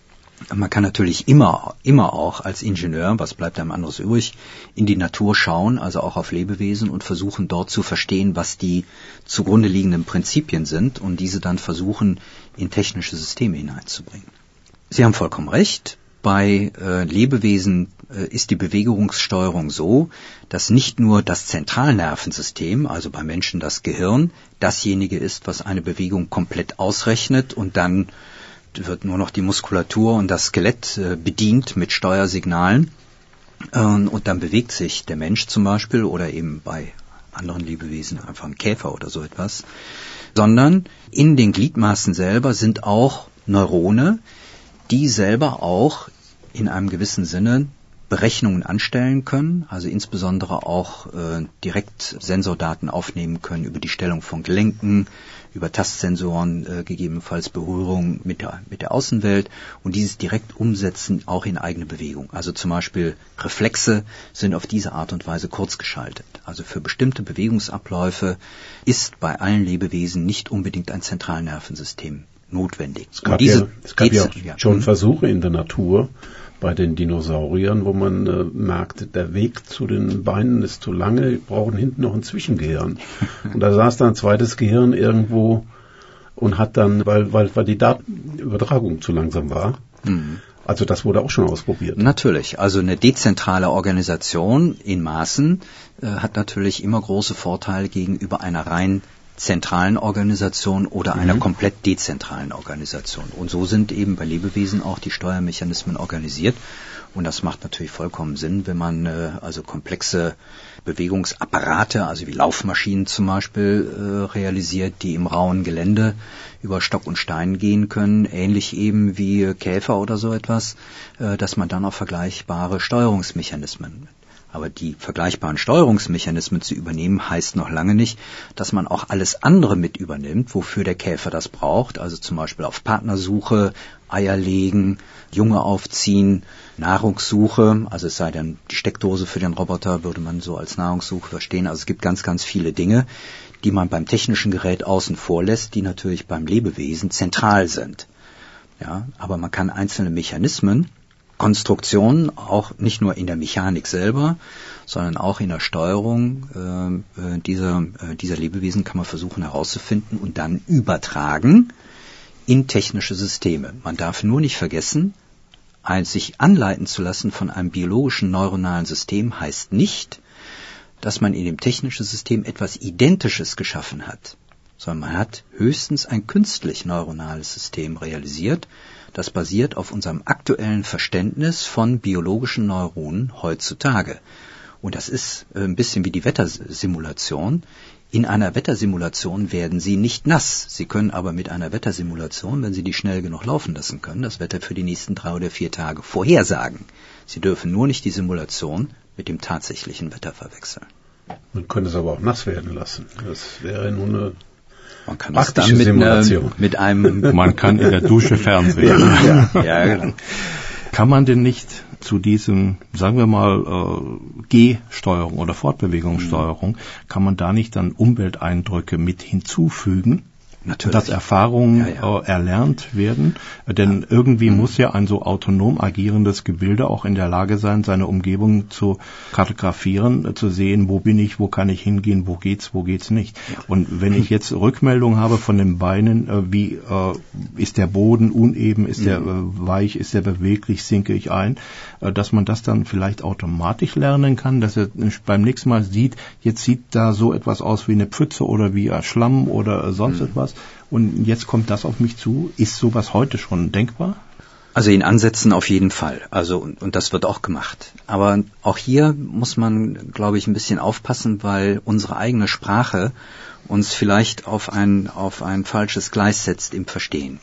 Man kann natürlich immer auch als Ingenieur, was bleibt einem anderes übrig, in die Natur schauen, also auch auf Lebewesen und versuchen dort zu verstehen, was die zugrunde liegenden Prinzipien sind und diese dann versuchen, in technische Systeme hineinzubringen. Sie haben vollkommen recht. Bei Lebewesen ist die Bewegungssteuerung so, dass nicht nur das Zentralnervensystem, also bei Menschen das Gehirn, dasjenige ist, was eine Bewegung komplett ausrechnet und dann wird nur noch die Muskulatur und das Skelett bedient mit Steuersignalen und dann bewegt sich der Mensch zum Beispiel oder eben bei anderen Lebewesen einfach ein Käfer oder so etwas, sondern in den Gliedmaßen selber sind auch Neurone, die selber auch in einem gewissen Sinne Berechnungen anstellen können, also insbesondere auch direkt Sensordaten aufnehmen können über die Stellung von Gelenken, über Tastsensoren, gegebenenfalls Berührung mit der Außenwelt und dieses direkt umsetzen auch in eigene Bewegung. Also zum Beispiel Reflexe sind auf diese Art und Weise kurzgeschaltet. Also für bestimmte Bewegungsabläufe ist bei allen Lebewesen nicht unbedingt ein Zentralnervensystem notwendig. Es gab ja schon Versuche in der Natur bei den Dinosauriern, wo man merkt, der Weg zu den Beinen ist zu lange, wir brauchen hinten noch ein Zwischengehirn. Und da saß dann ein zweites Gehirn irgendwo und hat dann, weil die Datenübertragung zu langsam war, also das wurde auch schon ausprobiert. Natürlich, also eine dezentrale Organisation in Maßen hat natürlich immer große Vorteile gegenüber einer rein zentralen Organisation oder einer komplett dezentralen Organisation. Und so sind eben bei Lebewesen auch die Steuermechanismen organisiert. Und das macht natürlich vollkommen Sinn, wenn man also komplexe Bewegungsapparate, also wie Laufmaschinen zum Beispiel, realisiert, die im rauen Gelände über Stock und Stein gehen können, ähnlich eben wie Käfer oder so etwas, dass man dann auch vergleichbare Steuerungsmechanismen. Aber die vergleichbaren Steuerungsmechanismen zu übernehmen, heißt noch lange nicht, dass man auch alles andere mit übernimmt, wofür der Käfer das braucht. Also zum Beispiel auf Partnersuche, Eier legen, Junge aufziehen, Nahrungssuche. Also es sei denn, die Steckdose für den Roboter würde man so als Nahrungssuche verstehen. Also es gibt ganz, ganz viele Dinge, die man beim technischen Gerät außen vor lässt, die natürlich beim Lebewesen zentral sind. Ja, aber man kann einzelne Mechanismen, Konstruktionen, auch nicht nur in der Mechanik selber, sondern auch in der Steuerung dieser Lebewesen kann man versuchen herauszufinden und dann übertragen in technische Systeme. Man darf nur nicht vergessen, sich anleiten zu lassen von einem biologischen neuronalen System heißt nicht, dass man in dem technischen System etwas Identisches geschaffen hat, sondern man hat höchstens ein künstlich neuronales System realisiert, das basiert auf unserem aktuellen Verständnis von biologischen Neuronen heutzutage. Und das ist ein bisschen wie die Wettersimulation. In einer Wettersimulation werden Sie nicht nass. Sie können aber mit einer Wettersimulation, wenn Sie die schnell genug laufen lassen können, das Wetter für die nächsten 3 oder 4 Tage vorhersagen. Sie dürfen nur nicht die Simulation mit dem tatsächlichen Wetter verwechseln. Man könnte es aber auch nass werden lassen. Das wäre nur eine man kann das dann mit einem man kann in der Dusche fernsehen. Ja, genau. Kann man denn nicht zu diesem, sagen wir mal, Gehsteuerung oder Fortbewegungssteuerung, kann man da nicht dann Umwelteindrücke mit hinzufügen? Natürlich. Dass Erfahrungen erlernt werden, denn irgendwie muss ja ein so autonom agierendes Gebilde auch in der Lage sein, seine Umgebung zu kartografieren, zu sehen, wo bin ich, wo kann ich hingehen, wo geht's nicht. Und wenn ich jetzt Rückmeldung habe von den Beinen, wie ist der Boden uneben, ist der weich, ist der beweglich, sinke ich ein, dass man das dann vielleicht automatisch lernen kann, dass er beim nächsten Mal sieht, jetzt sieht da so etwas aus wie eine Pfütze oder wie ein Schlamm oder sonst etwas. Und jetzt kommt das auf mich zu. Ist sowas heute schon denkbar? Also in Ansätzen auf jeden Fall. Also und das wird auch gemacht. Aber auch hier muss man, glaube ich, ein bisschen aufpassen, weil unsere eigene Sprache uns vielleicht auf ein falsches Gleis setzt im Verstehen.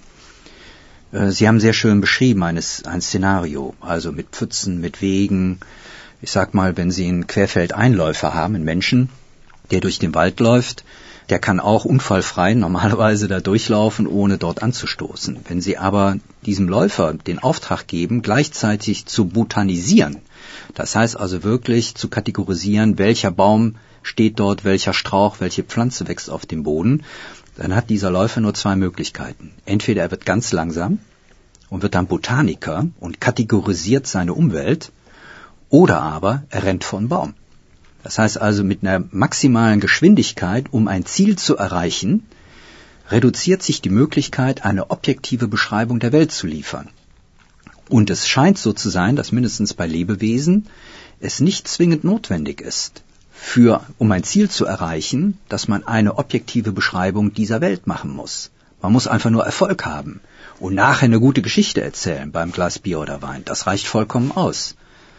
Sie haben sehr schön beschrieben ein Szenario, also mit Pfützen, mit Wegen. Ich sag mal, wenn Sie einen Querfeldeinläufer haben, einen Menschen, der durch den Wald läuft, der kann auch unfallfrei normalerweise da durchlaufen, ohne dort anzustoßen. Wenn Sie aber diesem Läufer den Auftrag geben, gleichzeitig zu botanisieren, das heißt also wirklich zu kategorisieren, welcher Baum steht dort, welcher Strauch, welche Pflanze wächst auf dem Boden, dann hat dieser Läufer nur 2 Möglichkeiten. Entweder er wird ganz langsam und wird dann Botaniker und kategorisiert seine Umwelt, oder aber er rennt von Baum. Das heißt also, mit einer maximalen Geschwindigkeit, um ein Ziel zu erreichen, reduziert sich die Möglichkeit, eine objektive Beschreibung der Welt zu liefern. Und es scheint so zu sein, dass mindestens bei Lebewesen es nicht zwingend notwendig ist, um ein Ziel zu erreichen, dass man eine objektive Beschreibung dieser Welt machen muss. Man muss einfach nur Erfolg haben und nachher eine gute Geschichte erzählen beim Glas Bier oder Wein. Das reicht vollkommen aus.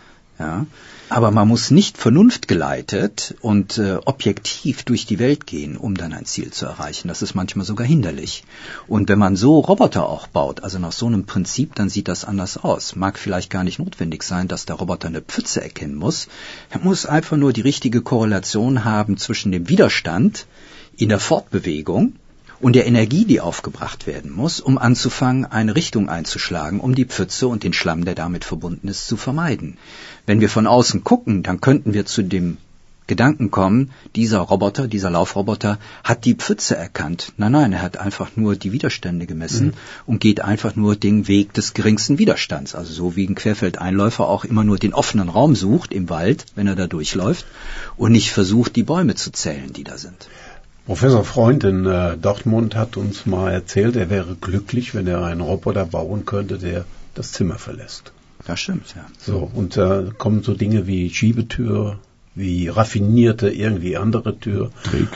Ja, aber man muss nicht vernunftgeleitet und objektiv durch die Welt gehen, um dann ein Ziel zu erreichen. Das ist manchmal sogar hinderlich. Und wenn man so Roboter auch baut, also nach so einem Prinzip, dann sieht das anders aus. Mag vielleicht gar nicht notwendig sein, dass der Roboter eine Pfütze erkennen muss. Er muss einfach nur die richtige Korrelation haben zwischen dem Widerstand in der Fortbewegung und der Energie, die aufgebracht werden muss, um anzufangen, eine Richtung einzuschlagen, um die Pfütze und den Schlamm, der damit verbunden ist, zu vermeiden. Wenn wir von außen gucken, dann könnten wir zu dem Gedanken kommen, dieser Laufroboter hat die Pfütze erkannt. Nein, er hat einfach nur die Widerstände gemessen und geht einfach nur den Weg des geringsten Widerstands. Also so wie ein Querfeldeinläufer auch immer nur den offenen Raum sucht im Wald, wenn er da durchläuft, und nicht versucht, die Bäume zu zählen, die da sind. Professor Freund in Dortmund hat uns mal erzählt, er wäre glücklich, wenn er einen Roboter bauen könnte, der das Zimmer verlässt. Das stimmt, ja. So, und da kommen so Dinge wie Schiebetür, wie raffinierte irgendwie andere Tür.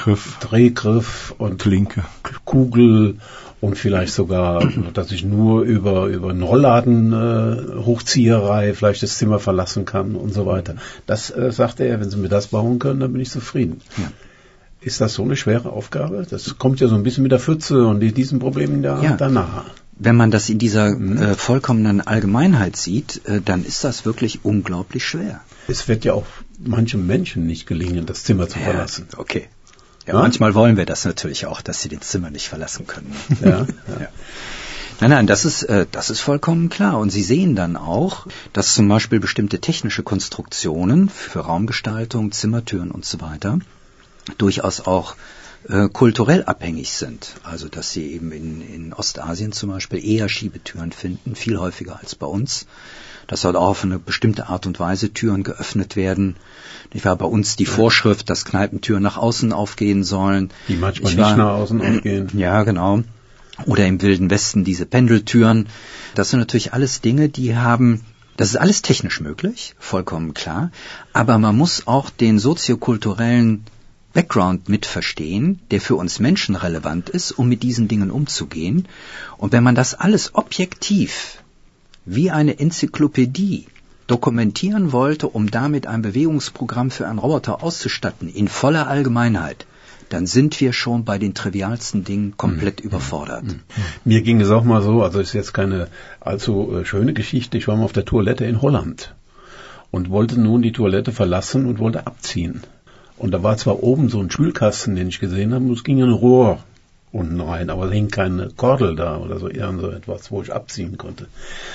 Drehgriff und Klinke. Kugel und vielleicht sogar, dass ich nur über einen Rollladen Hochzieherei vielleicht das Zimmer verlassen kann und so weiter. Das sagte er, wenn Sie mir das bauen können, dann bin ich zufrieden. Ja. Ist das so eine schwere Aufgabe? Das kommt ja so ein bisschen mit der Pfütze und diesen Problemen danach. Wenn man das in dieser vollkommenen Allgemeinheit sieht, dann ist das wirklich unglaublich schwer. Es wird ja auch manchem Menschen nicht gelingen, das Zimmer zu verlassen. Okay. Ja, manchmal wollen wir das natürlich auch, dass sie das Zimmer nicht verlassen können. Ja. Nein, das ist vollkommen klar. Und Sie sehen dann auch, dass zum Beispiel bestimmte technische Konstruktionen für Raumgestaltung, Zimmertüren und so weiter durchaus auch kulturell abhängig sind. Also dass Sie eben in Ostasien zum Beispiel eher Schiebetüren finden, viel häufiger als bei uns. Dass dort auch auf eine bestimmte Art und Weise Türen geöffnet werden. Ich war bei uns die Vorschrift, dass Kneipentüren nach außen aufgehen sollen. Die manchmal nicht nach außen aufgehen. Ja, genau. Oder im Wilden Westen diese Pendeltüren. Das sind natürlich alles Dinge, das ist alles technisch möglich, vollkommen klar. Aber man muss auch den soziokulturellen Background mit verstehen, der für uns Menschen relevant ist, um mit diesen Dingen umzugehen. Und wenn man das alles objektiv wie eine Enzyklopädie dokumentieren wollte, um damit ein Bewegungsprogramm für einen Roboter auszustatten, in voller Allgemeinheit, dann sind wir schon bei den trivialsten Dingen komplett überfordert. Mir ging es auch mal so, also ist jetzt keine allzu schöne Geschichte, ich war mal auf der Toilette in Holland und wollte nun die Toilette verlassen und wollte abziehen. Und da war zwar oben so ein Spülkasten, den ich gesehen habe, und es ging ein Rohr unten rein, aber da hing keine Kordel da oder so, irgend so etwas, wo ich abziehen konnte.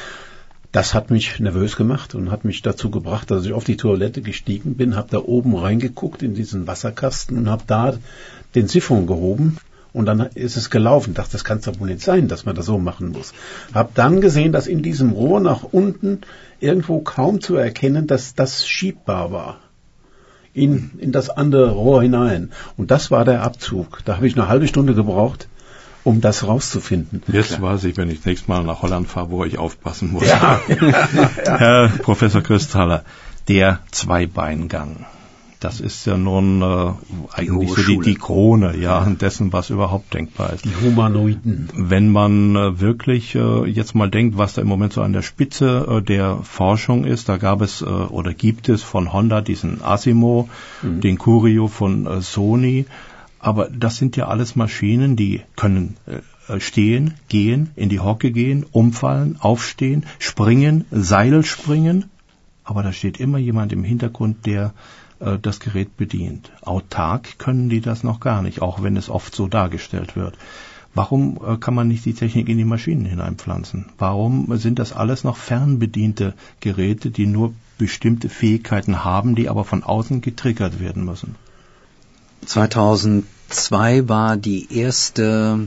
Das hat mich nervös gemacht und hat mich dazu gebracht, dass ich auf die Toilette gestiegen bin, habe da oben reingeguckt in diesen Wasserkasten und habe da den Siphon gehoben und dann ist es gelaufen. Ich dachte, das kann es doch wohl nicht sein, dass man das so machen muss. Habe dann gesehen, dass in diesem Rohr nach unten irgendwo kaum zu erkennen, dass das schiebbar war. In das andere Rohr hinein. Und das war der Abzug. Da habe ich eine halbe Stunde gebraucht, um das rauszufinden. Jetzt weiß ich, wenn ich das nächste Mal nach Holland fahre, wo ich aufpassen muss. Ja. Herr Professor Christaller, der Zweibeingang, das ist ja nun eigentlich so die Krone dessen, was überhaupt denkbar ist. Die Humanoiden. Wenn man wirklich jetzt mal denkt, was da im Moment so an der Spitze der Forschung ist, da gab es oder gibt es von Honda diesen Asimo, den Curio von Sony, aber das sind ja alles Maschinen, die können stehen, gehen, in die Hocke gehen, umfallen, aufstehen, springen, Seil springen, aber da steht immer jemand im Hintergrund, der das Gerät bedient. Autark können die das noch gar nicht, auch wenn es oft so dargestellt wird. Warum kann man nicht die Technik in die Maschinen hineinpflanzen? Warum sind das alles noch fernbediente Geräte, die nur bestimmte Fähigkeiten haben, die aber von außen getriggert werden müssen? 2002 war der erste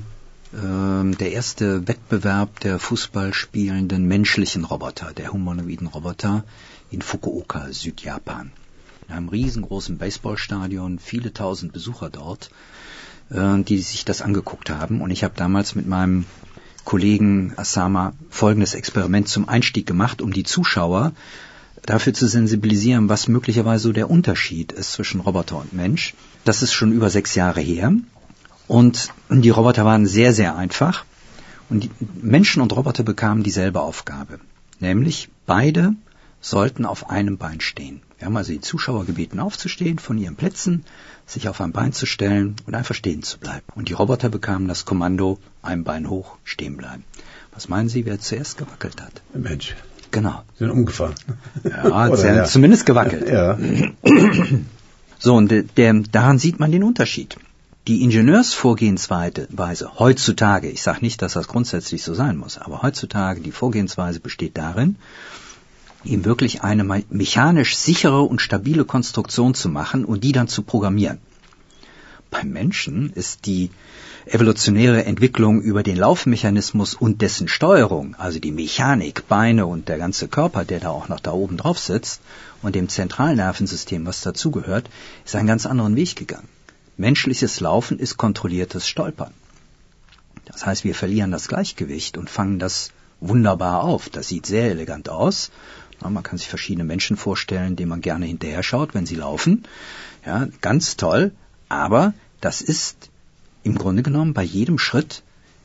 Wettbewerb der Fußball spielenden menschlichen Roboter, der humanoiden Roboter, in Fukuoka, Südjapan. In einem riesengroßen Baseballstadion, viele tausend Besucher dort, die sich das angeguckt haben. Und ich habe damals mit meinem Kollegen Asama folgendes Experiment zum Einstieg gemacht, um die Zuschauer dafür zu sensibilisieren, was möglicherweise so der Unterschied ist zwischen Roboter und Mensch. Das ist schon über 6 Jahre her. Und die Roboter waren sehr, sehr einfach. Und die Menschen und Roboter bekamen dieselbe Aufgabe. Nämlich beide sollten auf einem Bein stehen. Wir haben also die Zuschauer gebeten, aufzustehen von ihren Plätzen, sich auf ein Bein zu stellen und einfach stehen zu bleiben. Und die Roboter bekamen das Kommando, ein Bein hoch, stehen bleiben. Was meinen Sie, wer zuerst gewackelt hat? Mensch. Genau. Sind umgefahren. Ja, sie haben zumindest gewackelt. Ja. So, und daran sieht man den Unterschied. Die Ingenieursvorgehensweise heutzutage, ich sage nicht, dass das grundsätzlich so sein muss, aber heutzutage die Vorgehensweise besteht darin, ihm wirklich eine mechanisch sichere und stabile Konstruktion zu machen und die dann zu programmieren. Beim Menschen ist die evolutionäre Entwicklung über den Laufmechanismus und dessen Steuerung, also die Mechanik, Beine und der ganze Körper, der da auch noch da oben drauf sitzt, und dem Zentralnervensystem, was dazugehört, ist einen ganz anderen Weg gegangen. Menschliches Laufen ist kontrolliertes Stolpern. Das heißt, wir verlieren das Gleichgewicht und fangen das wunderbar auf. Das sieht sehr elegant aus. Ja, man kann sich verschiedene Menschen vorstellen, denen man gerne hinterher schaut, wenn sie laufen. Ja, ganz toll. Aber das ist im Grunde genommen bei jedem Schritt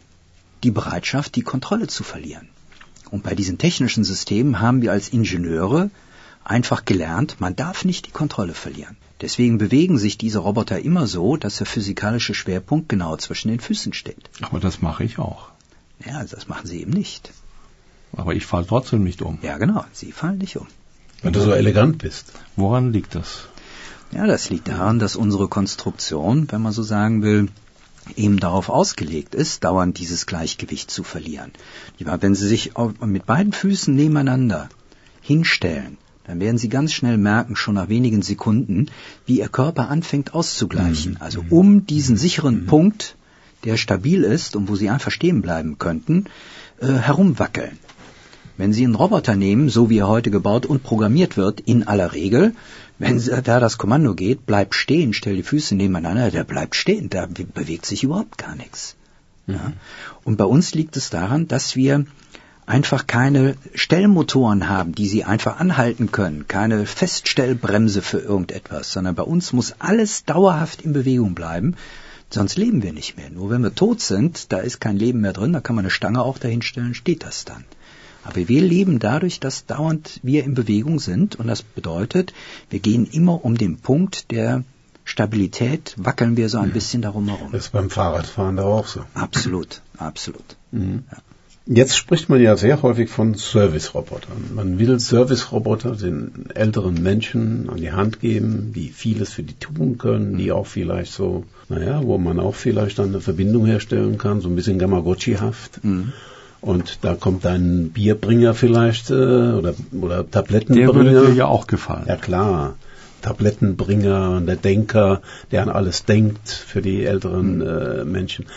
die Bereitschaft, die Kontrolle zu verlieren. Und bei diesen technischen Systemen haben wir als Ingenieure einfach gelernt, man darf nicht die Kontrolle verlieren. Deswegen bewegen sich diese Roboter immer so, dass der physikalische Schwerpunkt genau zwischen den Füßen steht. Aber das mache ich auch. Ja, das machen Sie eben nicht. Aber ich falle trotzdem nicht um. Ja, genau, Sie fallen nicht um. Wenn du so elegant bist. Woran liegt das? Ja, das liegt daran, dass unsere Konstruktion, wenn man so sagen will, eben darauf ausgelegt ist, dauernd dieses Gleichgewicht zu verlieren. Wenn Sie sich mit beiden Füßen nebeneinander hinstellen, dann werden Sie ganz schnell merken, schon nach wenigen Sekunden, wie Ihr Körper anfängt auszugleichen. Also um diesen sicheren Punkt, der stabil ist und wo Sie einfach stehen bleiben könnten, herumwackeln. Wenn Sie einen Roboter nehmen, so wie er heute gebaut und programmiert wird, in aller Regel, wenn da das Kommando geht, bleib stehen, stell die Füße nebeneinander, der bleibt stehen, da bewegt sich überhaupt gar nichts. Ja? Und bei uns liegt es daran, dass wir einfach keine Stellmotoren haben, die Sie einfach anhalten können, keine Feststellbremse für irgendetwas, sondern bei uns muss alles dauerhaft in Bewegung bleiben, sonst leben wir nicht mehr. Nur wenn wir tot sind, da ist kein Leben mehr drin, da kann man eine Stange auch dahinstellen, steht das dann. Aber wir leben dadurch, dass dauernd wir in Bewegung sind und das bedeutet, wir gehen immer um den Punkt der Stabilität, wackeln wir so ein bisschen darum herum. Das ist beim Fahrradfahren da auch so. Absolut, absolut. Mhm. Ja. Jetzt spricht man ja sehr häufig von Service-Robotern. Man will Service-Roboter den älteren Menschen an die Hand geben, die vieles für die tun können, die auch vielleicht so, wo man auch vielleicht dann eine Verbindung herstellen kann, so ein bisschen Tamagotchi-haft. Mhm. Und da kommt ein Bierbringer vielleicht oder Tablettenbringer. Der würde dir ja auch gefallen. Ja klar, Tablettenbringer, der Denker, der an alles denkt für die älteren Menschen.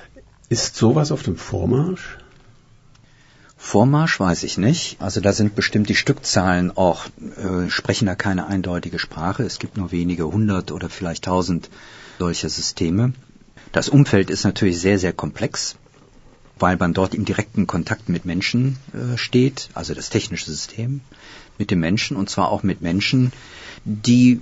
Ist sowas auf dem Vormarsch? Vormarsch weiß ich nicht. Also da sind bestimmt die Stückzahlen auch, sprechen da keine eindeutige Sprache. Es gibt nur wenige 100 oder vielleicht 1000 solcher Systeme. Das Umfeld ist natürlich sehr, sehr komplex, weil man dort im direkten Kontakt mit Menschen steht, also das technische System mit den Menschen, und zwar auch mit Menschen, die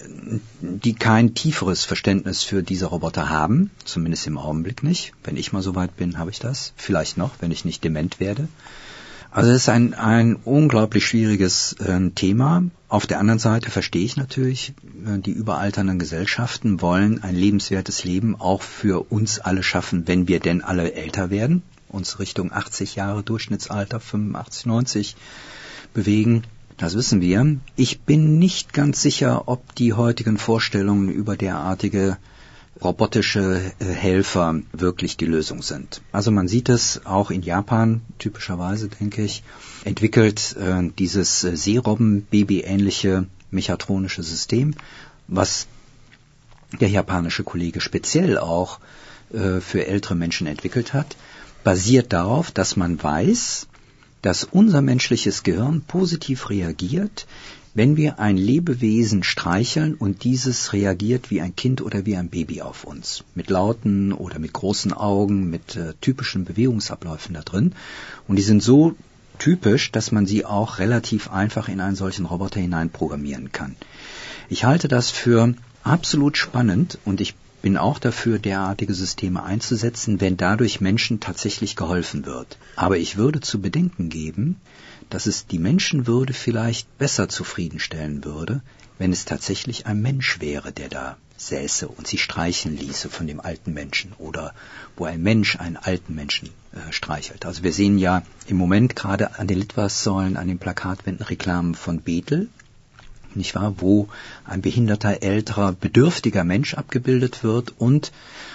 kein tieferes Verständnis für diese Roboter haben, zumindest im Augenblick nicht. Wenn ich mal so weit bin, habe ich das. Vielleicht noch, wenn ich nicht dement werde. Also es ist ein unglaublich schwieriges Thema. Auf der anderen Seite verstehe ich natürlich, die überalternden Gesellschaften wollen ein lebenswertes Leben auch für uns alle schaffen, wenn wir denn alle älter werden, uns Richtung 80 Jahre Durchschnittsalter, 85, 90 bewegen. Das wissen wir. Ich bin nicht ganz sicher, ob die heutigen Vorstellungen über derartige robotische Helfer wirklich die Lösung sind. Also man sieht es auch in Japan, typischerweise, denke ich, entwickelt dieses Seerobben-Baby-ähnliche mechatronische System, was der japanische Kollege speziell auch für ältere Menschen entwickelt hat, basiert darauf, dass man weiß, dass unser menschliches Gehirn positiv reagiert, wenn wir ein Lebewesen streicheln und dieses reagiert wie ein Kind oder wie ein Baby auf uns. Mit lauten oder mit großen Augen, mit typischen Bewegungsabläufen da drin. Und die sind so typisch, dass man sie auch relativ einfach in einen solchen Roboter hineinprogrammieren kann. Ich halte das für absolut spannend und ich bin auch dafür, derartige Systeme einzusetzen, wenn dadurch Menschen tatsächlich geholfen wird. Aber ich würde zu bedenken geben, dass es die Menschenwürde vielleicht besser zufriedenstellen würde, wenn es tatsächlich ein Mensch wäre, der da säße und sich streicheln ließe von dem alten Menschen oder wo ein Mensch einen alten Menschen streichelt. Also wir sehen ja im Moment gerade an den Litfaßsäulen, an den Plakatwänden Reklamen von Bethel, nicht wahr, wo ein behinderter, älterer, bedürftiger Mensch abgebildet wird und,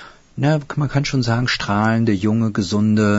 man kann schon sagen, strahlende, junge, gesunde,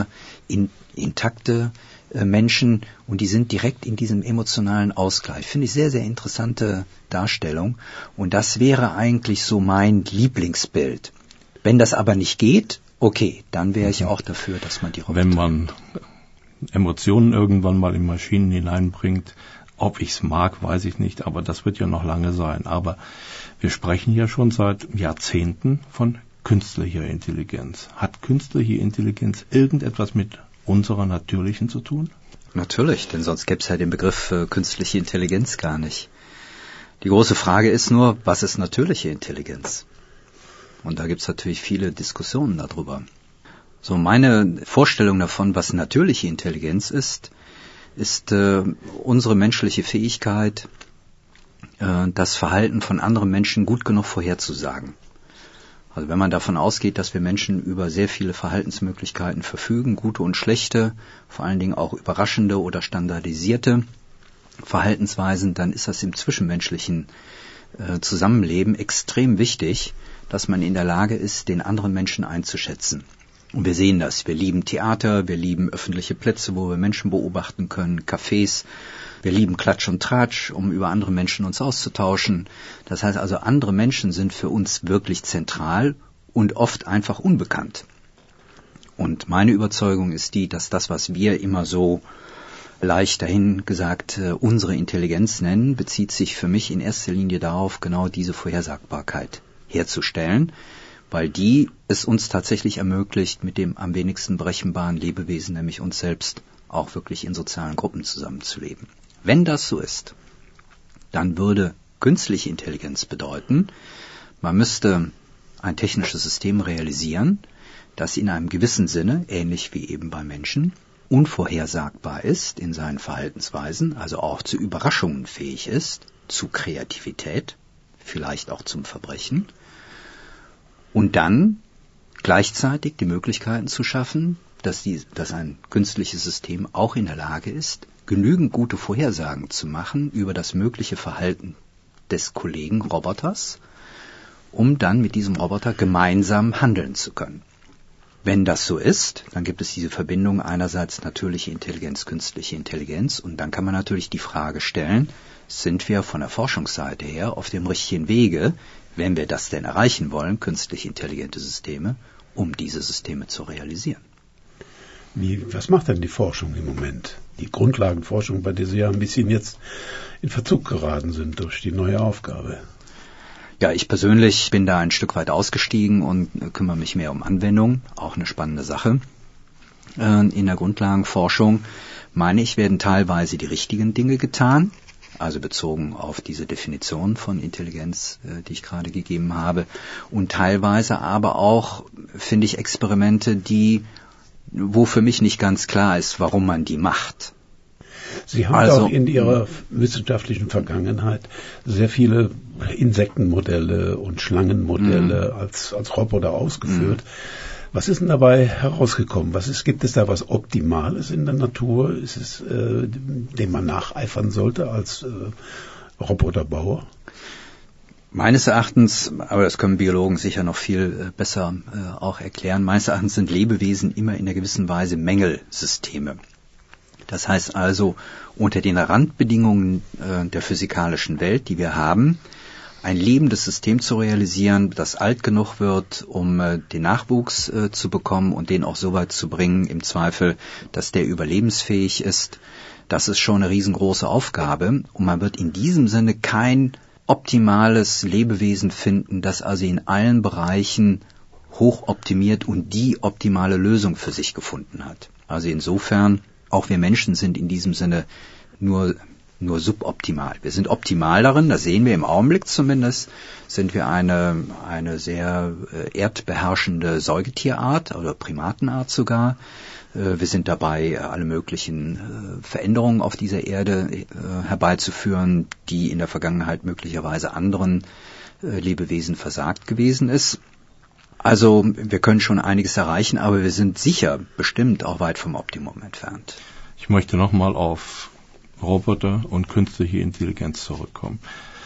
intakte Menschen, und die sind direkt in diesem emotionalen Ausgleich. Finde ich sehr, sehr interessante Darstellung, und das wäre eigentlich so mein Lieblingsbild. Wenn das aber nicht geht, okay, dann wäre ich auch dafür, dass man die Roboter... Wenn man Emotionen irgendwann mal in Maschinen hineinbringt, ob ich es mag, weiß ich nicht, aber das wird ja noch lange sein. Aber wir sprechen ja schon seit Jahrzehnten von künstlicher Intelligenz. Hat künstliche Intelligenz irgendetwas mit unserer natürlichen zu tun? Natürlich, denn sonst gäbe es ja den Begriff künstliche Intelligenz gar nicht. Die große Frage ist nur, was ist natürliche Intelligenz? Und da gibt es natürlich viele Diskussionen darüber. So, meine Vorstellung davon, was natürliche Intelligenz ist unsere menschliche Fähigkeit, das Verhalten von anderen Menschen gut genug vorherzusagen. Also wenn man davon ausgeht, dass wir Menschen über sehr viele Verhaltensmöglichkeiten verfügen, gute und schlechte, vor allen Dingen auch überraschende oder standardisierte Verhaltensweisen, dann ist das im zwischenmenschlichen Zusammenleben extrem wichtig, dass man in der Lage ist, den anderen Menschen einzuschätzen. Und wir sehen das. Wir lieben Theater, wir lieben öffentliche Plätze, wo wir Menschen beobachten können, Cafés. Wir lieben Klatsch und Tratsch, um über andere Menschen uns auszutauschen. Das heißt also, andere Menschen sind für uns wirklich zentral und oft einfach unbekannt. Und meine Überzeugung ist die, dass das, was wir immer so leicht dahin gesagt unsere Intelligenz nennen, bezieht sich für mich in erster Linie darauf, genau diese Vorhersagbarkeit herzustellen, weil die es uns tatsächlich ermöglicht, mit dem am wenigsten berechenbaren Lebewesen, nämlich uns selbst, auch wirklich in sozialen Gruppen zusammenzuleben. Wenn das so ist, dann würde künstliche Intelligenz bedeuten, man müsste ein technisches System realisieren, das in einem gewissen Sinne, ähnlich wie eben bei Menschen, unvorhersagbar ist in seinen Verhaltensweisen, also auch zu Überraschungen fähig ist, zu Kreativität, vielleicht auch zum Verbrechen, und dann gleichzeitig die Möglichkeiten zu schaffen, dass ein künstliches System auch in der Lage ist, genügend gute Vorhersagen zu machen über das mögliche Verhalten des Kollegen Roboters, um dann mit diesem Roboter gemeinsam handeln zu können. Wenn das so ist, dann gibt es diese Verbindung einerseits natürliche Intelligenz, künstliche Intelligenz, und dann kann man natürlich die Frage stellen, sind wir von der Forschungsseite her auf dem richtigen Wege, wenn wir das denn erreichen wollen, künstlich intelligente Systeme, um diese Systeme zu realisieren. Was macht denn die Forschung im Moment? Die Grundlagenforschung, bei der Sie ja ein bisschen jetzt in Verzug geraten sind durch die neue Aufgabe. Ja, ich persönlich bin da ein Stück weit ausgestiegen und kümmere mich mehr um Anwendungen, auch eine spannende Sache. In der Grundlagenforschung, meine ich, werden teilweise die richtigen Dinge getan, also bezogen auf diese Definition von Intelligenz, die ich gerade gegeben habe, und teilweise aber auch, finde ich, Experimente, wo für mich nicht ganz klar ist, warum man die macht. Sie haben auch in Ihrer wissenschaftlichen Vergangenheit sehr viele Insektenmodelle und Schlangenmodelle als Roboter ausgeführt. Was ist denn dabei herausgekommen? Gibt es da was Optimales in der Natur? Ist es, dem man nacheifern sollte als Roboterbauer? Meines Erachtens, aber das können Biologen sicher noch viel besser auch erklären, meines Erachtens sind Lebewesen immer in einer gewissen Weise Mängelsysteme. Das heißt also, unter den Randbedingungen der physikalischen Welt, die wir haben, ein lebendes System zu realisieren, das alt genug wird, um den Nachwuchs zu bekommen und den auch so weit zu bringen, im Zweifel, dass der überlebensfähig ist, das ist schon eine riesengroße Aufgabe. Und man wird in diesem Sinne kein optimales Lebewesen finden, das also in allen Bereichen hochoptimiert und die optimale Lösung für sich gefunden hat. Also insofern, auch wir Menschen sind in diesem Sinne nur suboptimal. Wir sind optimal darin, das sehen wir im Augenblick zumindest, sind wir eine sehr erdbeherrschende Säugetierart oder Primatenart sogar. Wir sind dabei, alle möglichen Veränderungen auf dieser Erde herbeizuführen, die in der Vergangenheit möglicherweise anderen Lebewesen versagt gewesen ist. Also wir können schon einiges erreichen, aber wir sind sicher bestimmt auch weit vom Optimum entfernt. Ich möchte nochmal auf Roboter und künstliche Intelligenz zurückkommen.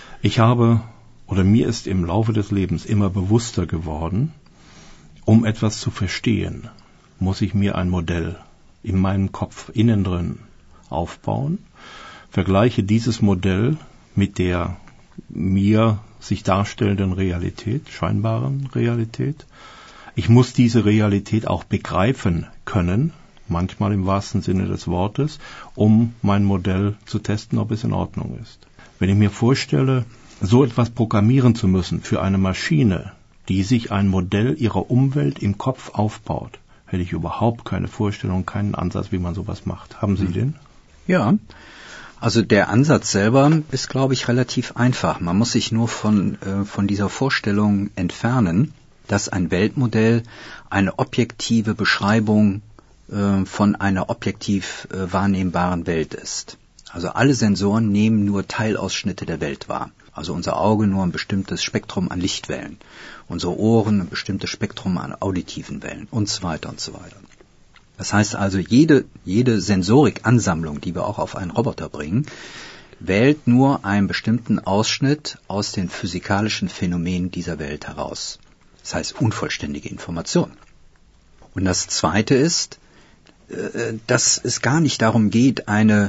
Mir ist im Laufe des Lebens immer bewusster geworden, um etwas zu verstehen, muss ich mir ein Modell in meinem Kopf innen drin aufbauen, vergleiche dieses Modell mit der mir sich darstellenden Realität, scheinbaren Realität. Ich muss diese Realität auch begreifen können, manchmal im wahrsten Sinne des Wortes, um mein Modell zu testen, ob es in Ordnung ist. Wenn ich mir vorstelle, so etwas programmieren zu müssen für eine Maschine, die sich ein Modell ihrer Umwelt im Kopf aufbaut, hätte ich überhaupt keine Vorstellung, keinen Ansatz, wie man sowas macht. Haben Sie den? Ja, also der Ansatz selber ist, glaube ich, relativ einfach. Man muss sich nur von dieser Vorstellung entfernen, dass ein Weltmodell eine objektive Beschreibung von einer objektiv wahrnehmbaren Welt ist. Also alle Sensoren nehmen nur Teilausschnitte der Welt wahr. Also unser Auge nur ein bestimmtes Spektrum an Lichtwellen, unsere Ohren ein bestimmtes Spektrum an auditiven Wellen und so weiter und so weiter. Das heißt also, jede Sensorikansammlung, die wir auch auf einen Roboter bringen, wählt nur einen bestimmten Ausschnitt aus den physikalischen Phänomenen dieser Welt heraus. Das heißt unvollständige Information. Und das Zweite ist, dass es gar nicht darum geht, eine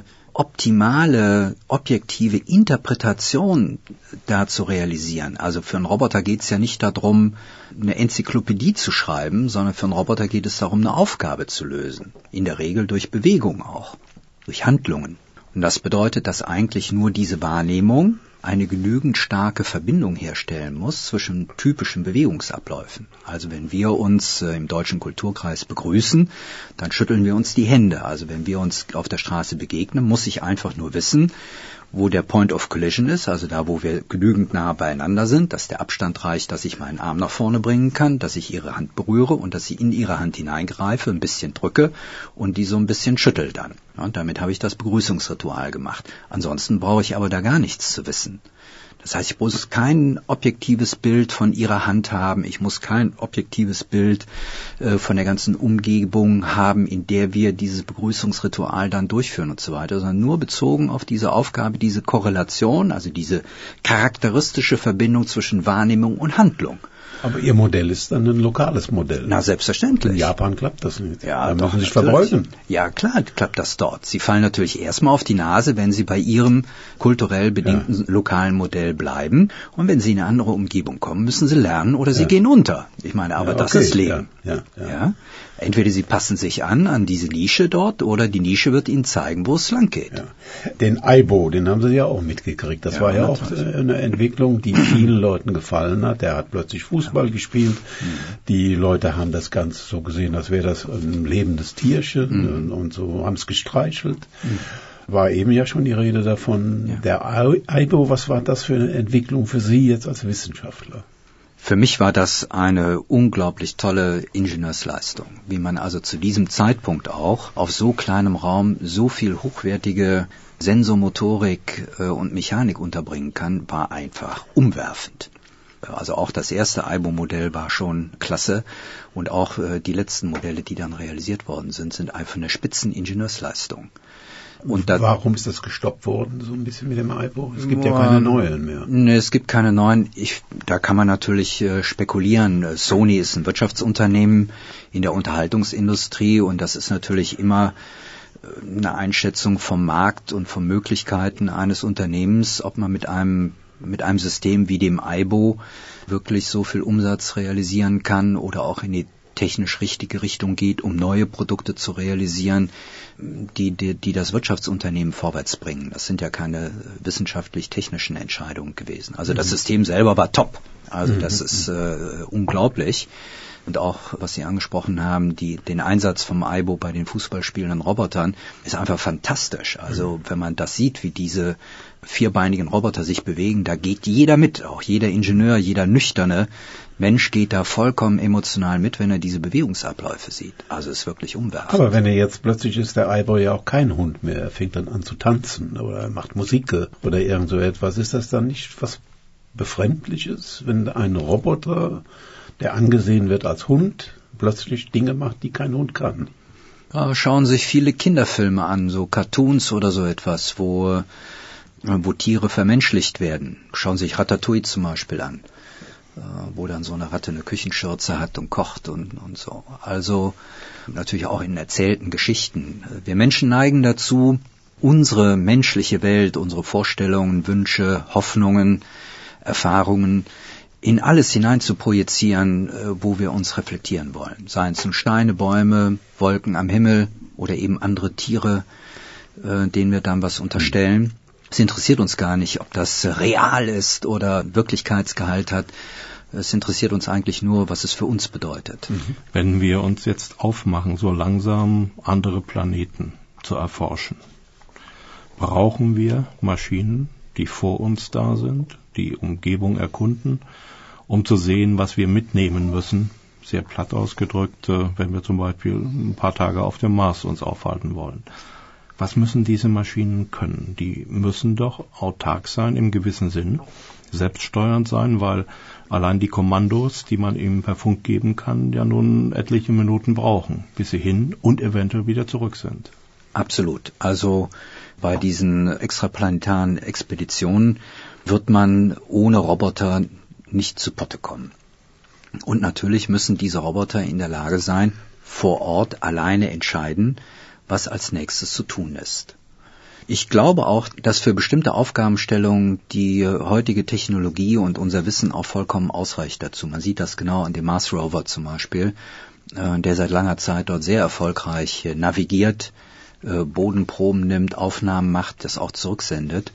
optimale, objektive Interpretation da zu realisieren. Also für einen Roboter geht es ja nicht darum, eine Enzyklopädie zu schreiben, sondern für einen Roboter geht es darum, eine Aufgabe zu lösen. In der Regel durch Bewegung auch, durch Handlungen. Und das bedeutet, dass eigentlich nur diese Wahrnehmung eine genügend starke Verbindung herstellen muss zwischen typischen Bewegungsabläufen. Also wenn wir uns im Deutschen Kulturkreis begrüßen, dann schütteln wir uns die Hände. Also wenn wir uns auf der Straße begegnen, muss ich einfach nur wissen, wo der Point of Collision ist, also da, wo wir genügend nah beieinander sind, dass der Abstand reicht, dass ich meinen Arm nach vorne bringen kann, dass ich ihre Hand berühre und dass ich in ihre Hand hineingreife, ein bisschen drücke und die so ein bisschen schüttel dann. Und damit habe ich das Begrüßungsritual gemacht. Ansonsten brauche ich aber da gar nichts zu wissen. Das heißt, ich muss kein objektives Bild von ihrer Hand haben, ich muss kein objektives Bild von der ganzen Umgebung haben, in der wir dieses Begrüßungsritual dann durchführen und so weiter, sondern nur bezogen auf diese Aufgabe, diese Korrelation, also diese charakteristische Verbindung zwischen Wahrnehmung und Handlung. Aber Ihr Modell ist dann ein lokales Modell. Na, selbstverständlich. In Japan klappt das nicht. Ja, da doch, müssen Sie sich natürlich verbeugen. Ja, klar, klappt das dort. Sie fallen natürlich erstmal auf die Nase, wenn Sie bei Ihrem kulturell bedingten lokalen Modell bleiben. Und wenn Sie in eine andere Umgebung kommen, müssen Sie lernen oder Sie gehen unter. Ich meine, aber das ist Leben. Ja. Entweder Sie passen sich an diese Nische dort, oder die Nische wird Ihnen zeigen, wo es lang geht. Ja. Den Aibo, den haben Sie ja auch mitgekriegt. Das war ja auch eine Entwicklung, die vielen Leuten gefallen hat. Der hat plötzlich Fußball gespielt. Die Leute haben das Ganze so gesehen, als wäre das ein lebendes Tierchen und so haben es gestreichelt. War eben ja schon die Rede davon. Ja. Der Aibo, was war das für eine Entwicklung für Sie jetzt als Wissenschaftler? Für mich war das eine unglaublich tolle Ingenieursleistung, wie man also zu diesem Zeitpunkt auch auf so kleinem Raum so viel hochwertige Sensomotorik und Mechanik unterbringen kann, war einfach umwerfend. Also auch das erste Aibo-Modell war schon klasse und auch die letzten Modelle, die dann realisiert worden sind einfach eine Spitzeningenieursleistung. Und warum ist das gestoppt worden, so ein bisschen mit dem Aibo? Es gibt ja keine neuen mehr. Nee, es gibt keine neuen. Da kann man natürlich spekulieren. Sony ist ein Wirtschaftsunternehmen in der Unterhaltungsindustrie und das ist natürlich immer eine Einschätzung vom Markt und von Möglichkeiten eines Unternehmens, ob man mit einem System wie dem Aibo wirklich so viel Umsatz realisieren kann oder auch in die technisch richtige Richtung geht, um neue Produkte zu realisieren, die das Wirtschaftsunternehmen vorwärts bringen. Das sind ja keine wissenschaftlich-technischen Entscheidungen gewesen. Also das System selber war top. Also das ist unglaublich. Und auch, was Sie angesprochen haben, den Einsatz vom Aibo bei den fußballspielenden Robotern ist einfach fantastisch. Also wenn man das sieht, wie diese vierbeinigen Roboter sich bewegen, da geht jeder mit. Auch jeder Ingenieur, jeder nüchterne Mensch geht da vollkommen emotional mit, wenn er diese Bewegungsabläufe sieht. Also ist wirklich umwerfend. Aber wenn er jetzt plötzlich ist der Aibo ja auch kein Hund mehr, er fängt dann an zu tanzen oder macht Musik oder irgend so etwas, ist das dann nicht was Befremdliches, wenn ein Roboter, der angesehen wird als Hund, plötzlich Dinge macht, die kein Hund kann? Ja, schauen sich viele Kinderfilme an, so Cartoons oder so etwas, wo Tiere vermenschlicht werden. Schauen sich Ratatouille zum Beispiel an, wo dann so eine Ratte eine Küchenschürze hat und kocht und so. Also natürlich auch in erzählten Geschichten. Wir Menschen neigen dazu, unsere menschliche Welt, unsere Vorstellungen, Wünsche, Hoffnungen, Erfahrungen in alles hinein zu projizieren, wo wir uns reflektieren wollen. Seien es nun Steine, Bäume, Wolken am Himmel oder eben andere Tiere, denen wir dann was unterstellen. Es interessiert uns gar nicht, ob das real ist oder Wirklichkeitsgehalt hat. Es interessiert uns eigentlich nur, was es für uns bedeutet. Wenn wir uns jetzt aufmachen, so langsam andere Planeten zu erforschen, brauchen wir Maschinen, die vor uns da sind, die Umgebung erkunden, um zu sehen, was wir mitnehmen müssen. Sehr platt ausgedrückt, wenn wir zum Beispiel ein paar Tage auf dem Mars uns aufhalten wollen. Was müssen diese Maschinen können? Die müssen doch autark sein im gewissen Sinn, selbststeuernd sein, weil allein die Kommandos, die man ihm per Funk geben kann, ja nun etliche Minuten brauchen, bis sie hin und eventuell wieder zurück sind. Absolut. Also bei diesen extraplanetaren Expeditionen wird man ohne Roboter nicht zu Potte kommen. Und natürlich müssen diese Roboter in der Lage sein, vor Ort alleine entscheiden, was als nächstes zu tun ist. Ich glaube auch, dass für bestimmte Aufgabenstellungen die heutige Technologie und unser Wissen auch vollkommen ausreicht dazu. Man sieht das genau an dem Mars Rover zum Beispiel, der seit langer Zeit dort sehr erfolgreich navigiert, Bodenproben nimmt, Aufnahmen macht, das auch zurücksendet.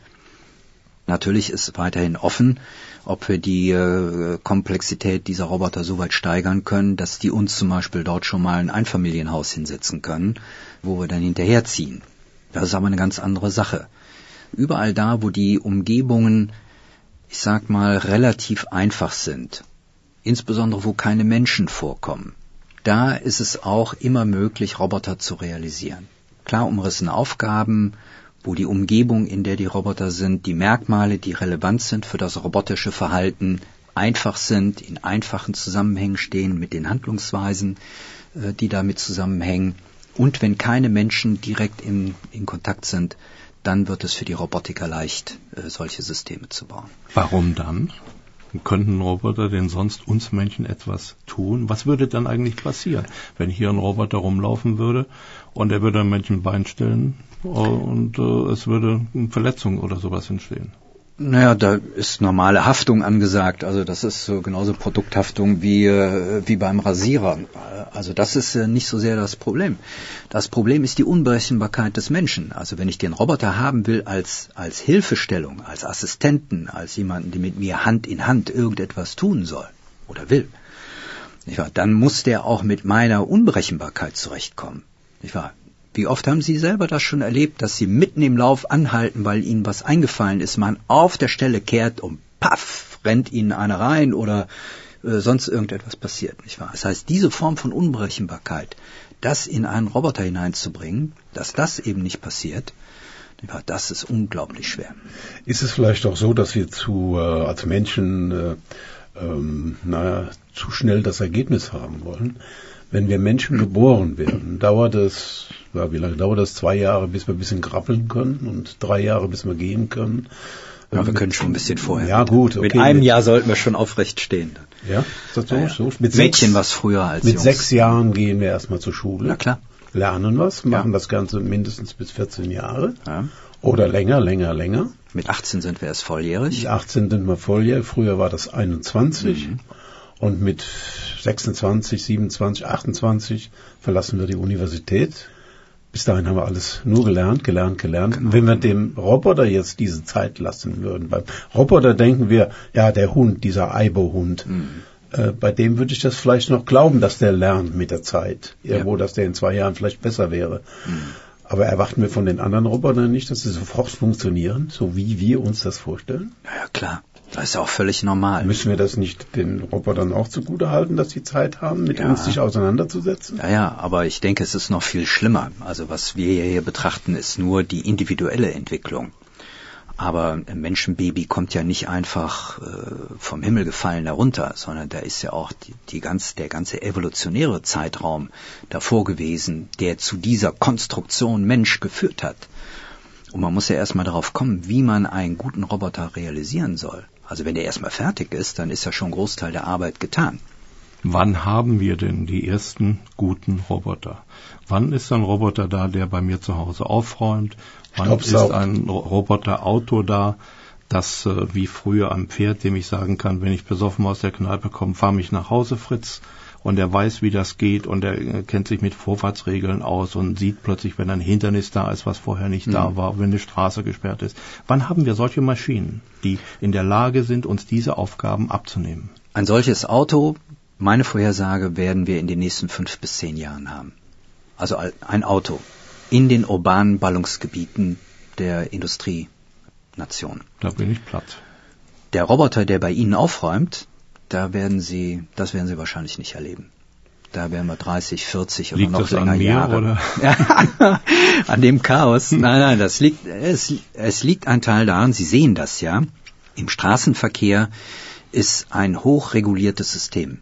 Natürlich ist weiterhin offen, ob wir die Komplexität dieser Roboter so weit steigern können, dass die uns zum Beispiel dort schon mal ein Einfamilienhaus hinsetzen können, wo wir dann hinterherziehen. Das ist aber eine ganz andere Sache. Überall da, wo die Umgebungen, ich sag mal, relativ einfach sind, insbesondere wo keine Menschen vorkommen, da ist es auch immer möglich, Roboter zu realisieren. Klar umrissene Aufgaben, wo die Umgebung, in der die Roboter sind, die Merkmale, die relevant sind für das robotische Verhalten, einfach sind, in einfachen Zusammenhängen stehen mit den Handlungsweisen, die damit zusammenhängen. Und wenn keine Menschen direkt in Kontakt sind, dann wird es für die Robotiker leicht, solche Systeme zu bauen. Warum dann? Könnten Roboter denn sonst uns Menschen etwas tun? Was würde dann eigentlich passieren, wenn hier ein Roboter rumlaufen würde und er würde einem Menschen ein Bein stellen und es würde eine Verletzung oder sowas entstehen? Naja, da ist normale Haftung angesagt. Also das ist so genauso Produkthaftung wie beim Rasierer. Also das ist nicht so sehr das Problem. Das Problem ist die Unberechenbarkeit des Menschen. Also wenn ich den Roboter haben will als Hilfestellung, als Assistenten, als jemanden, der mit mir Hand in Hand irgendetwas tun soll oder will, nicht wahr? Dann muss der auch mit meiner Unberechenbarkeit zurechtkommen. Nicht wahr? Wie oft haben Sie selber das schon erlebt, dass Sie mitten im Lauf anhalten, weil Ihnen was eingefallen ist, man auf der Stelle kehrt und paff, rennt Ihnen einer rein oder sonst irgendetwas passiert, nicht wahr? Das heißt, diese Form von Unberechenbarkeit, das in einen Roboter hineinzubringen, dass das eben nicht passiert, nicht wahr? Das ist unglaublich schwer. Ist es vielleicht auch so, dass wir als Menschen zu schnell das Ergebnis haben wollen? Wenn wir Menschen geboren werden, dauert es, wie lange dauert das? 2 Jahre, bis wir ein bisschen krabbeln können und 3 Jahre, bis wir gehen können. Ja, wir können schon ein bisschen vorher. Ja, gut. Okay. Mit einem Jahr sollten wir schon aufrecht stehen. Ja, ist das so? Ja. So? Mädchen was früher als Jungs. Mit 6 Jahren gehen wir erstmal zur Schule. Na klar. Lernen was, machen das Ganze mindestens bis 14 Jahre. Ja. Oder länger. Mit 18 sind wir erst volljährig. Mit 18 sind wir volljährig. Früher war das 21. Und mit 26, 27, 28 verlassen wir die Universität. Bis dahin haben wir alles nur gelernt. Genau. Wenn wir dem Roboter jetzt diese Zeit lassen würden, beim Roboter denken wir, ja, der Hund, dieser Aibo-Hund, bei dem würde ich das vielleicht noch glauben, dass der lernt mit der Zeit. Irgendwo, dass der in 2 Jahren vielleicht besser wäre. Aber erwarten wir von den anderen Robotern nicht, dass sie sofort funktionieren, so wie wir uns das vorstellen? Ja, klar. Das ist auch völlig normal. Müssen wir das nicht den Robotern auch zugutehalten, dass sie Zeit haben, mit uns sich auseinanderzusetzen? Ja, aber ich denke, es ist noch viel schlimmer. Also was wir hier betrachten, ist nur die individuelle Entwicklung. Aber ein Menschenbaby kommt ja nicht einfach vom Himmel gefallen herunter, sondern da ist ja auch der ganze evolutionäre Zeitraum davor gewesen, der zu dieser Konstruktion Mensch geführt hat. Und man muss ja erstmal darauf kommen, wie man einen guten Roboter realisieren soll. Also wenn der erstmal fertig ist, dann ist ja schon ein Großteil der Arbeit getan. Wann haben wir denn die ersten guten Roboter? Wann ist ein Roboter da, der bei mir zu Hause aufräumt? Wann ist ein Roboterauto da, das wie früher am Pferd, dem ich sagen kann, wenn ich besoffen aus der Kneipe komme, fahr mich nach Hause, Fritz. Und er weiß, wie das geht und er kennt sich mit Vorfahrtsregeln aus und sieht plötzlich, wenn ein Hindernis da ist, was vorher nicht da war, wenn eine Straße gesperrt ist. Wann haben wir solche Maschinen, die in der Lage sind, uns diese Aufgaben abzunehmen? Ein solches Auto, meine Vorhersage, werden wir in den nächsten 5 bis 10 Jahren haben. Also ein Auto in den urbanen Ballungsgebieten, der Industrienation. Da bin ich platt. Der Roboter, der bei Ihnen aufräumt, das werden Sie wahrscheinlich nicht erleben. Da werden wir 30, 40 oder noch länger Jahre. Oder? Ja, an dem Chaos. Nein, es liegt ein Teil daran, Sie sehen das ja, im Straßenverkehr ist ein hochreguliertes System.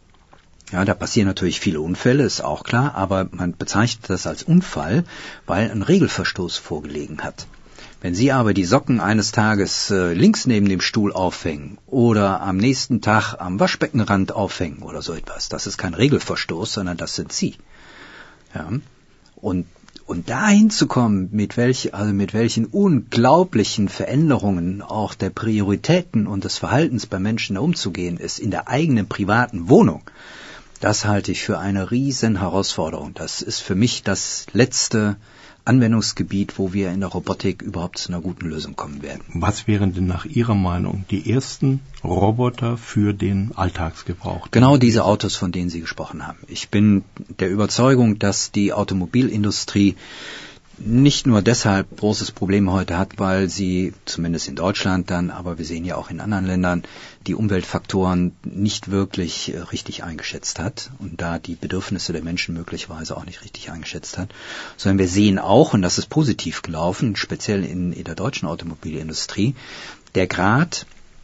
Ja, da passieren natürlich viele Unfälle, ist auch klar, aber man bezeichnet das als Unfall, weil ein Regelverstoß vorgelegen hat. Wenn Sie aber die Socken eines Tages links neben dem Stuhl aufhängen oder am nächsten Tag am Waschbeckenrand aufhängen oder so etwas, das ist kein Regelverstoß, sondern das sind Sie. Ja, und dahin zu kommen, mit welchen unglaublichen Veränderungen auch der Prioritäten und des Verhaltens bei Menschen umzugehen ist, in der eigenen privaten Wohnung, das halte ich für eine riesen Herausforderung. Das ist für mich das letzte Anwendungsgebiet, wo wir in der Robotik überhaupt zu einer guten Lösung kommen werden. Was wären denn nach Ihrer Meinung die ersten Roboter für den Alltagsgebrauch? Genau diese Autos, von denen Sie gesprochen haben. Ich bin der Überzeugung, dass die Automobilindustrie nicht nur deshalb großes Problem heute hat, weil sie, zumindest in Deutschland dann, aber wir sehen ja auch in anderen Ländern, die Umweltfaktoren nicht wirklich richtig eingeschätzt hat und da die Bedürfnisse der Menschen möglicherweise auch nicht richtig eingeschätzt hat, sondern wir sehen auch, und das ist positiv gelaufen, speziell in der deutschen Automobilindustrie, der Grad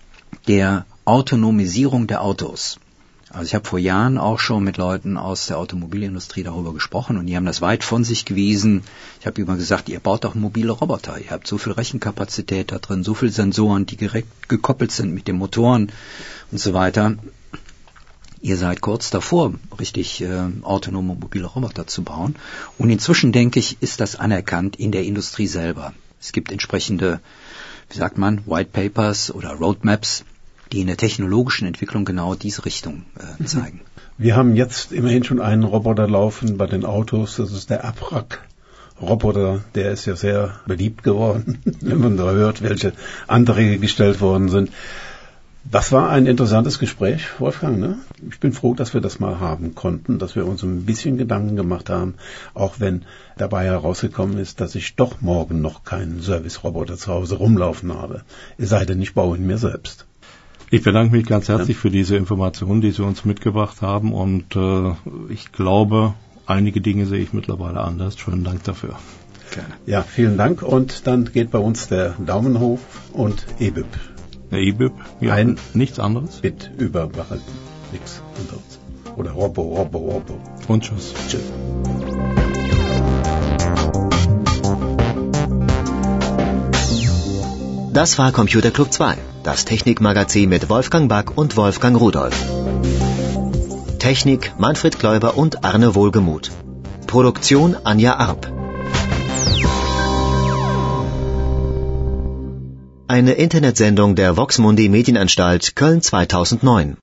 der Autonomisierung der Autos. Also ich habe vor Jahren auch schon mit Leuten aus der Automobilindustrie darüber gesprochen und die haben das weit von sich gewiesen. Ich habe immer gesagt, ihr baut doch mobile Roboter, ihr habt so viel Rechenkapazität da drin, so viele Sensoren, die direkt gekoppelt sind mit den Motoren und so weiter. Ihr seid kurz davor, richtig autonome mobile Roboter zu bauen. Und inzwischen, denke ich, ist das anerkannt in der Industrie selber. Es gibt entsprechende, White Papers oder Roadmaps, die in der technologischen Entwicklung genau diese Richtung zeigen. Wir haben jetzt immerhin schon einen Roboter laufen bei den Autos, das ist der Abwrack-Roboter, der ist ja sehr beliebt geworden, wenn man da hört, welche Anträge gestellt worden sind. Das war ein interessantes Gespräch, Wolfgang, ne? Ich bin froh, dass wir das mal haben konnten, dass wir uns ein bisschen Gedanken gemacht haben, auch wenn dabei herausgekommen ist, dass ich doch morgen noch keinen Service-Roboter zu Hause rumlaufen habe. Es sei denn, ich baue ihn mir selbst. Ich bedanke mich ganz herzlich für diese Informationen, die Sie uns mitgebracht haben und ich glaube, einige Dinge sehe ich mittlerweile anders. Schönen Dank dafür. Gerne. Ja, vielen Dank und dann geht bei uns der Daumen hoch und EBIP. Der EBIP? Ja, nichts anderes? Bit überbehalten, nichts anderes. Oder Robo. Und tschüss. Tschüss. Das war Computer Club 2, das Technikmagazin mit Wolfgang Back und Wolfgang Rudolf. Technik Manfred Kläuber und Arne Wohlgemuth. Produktion Anja Arp. Eine Internetsendung der Vox Mundi Medienanstalt Köln 2009.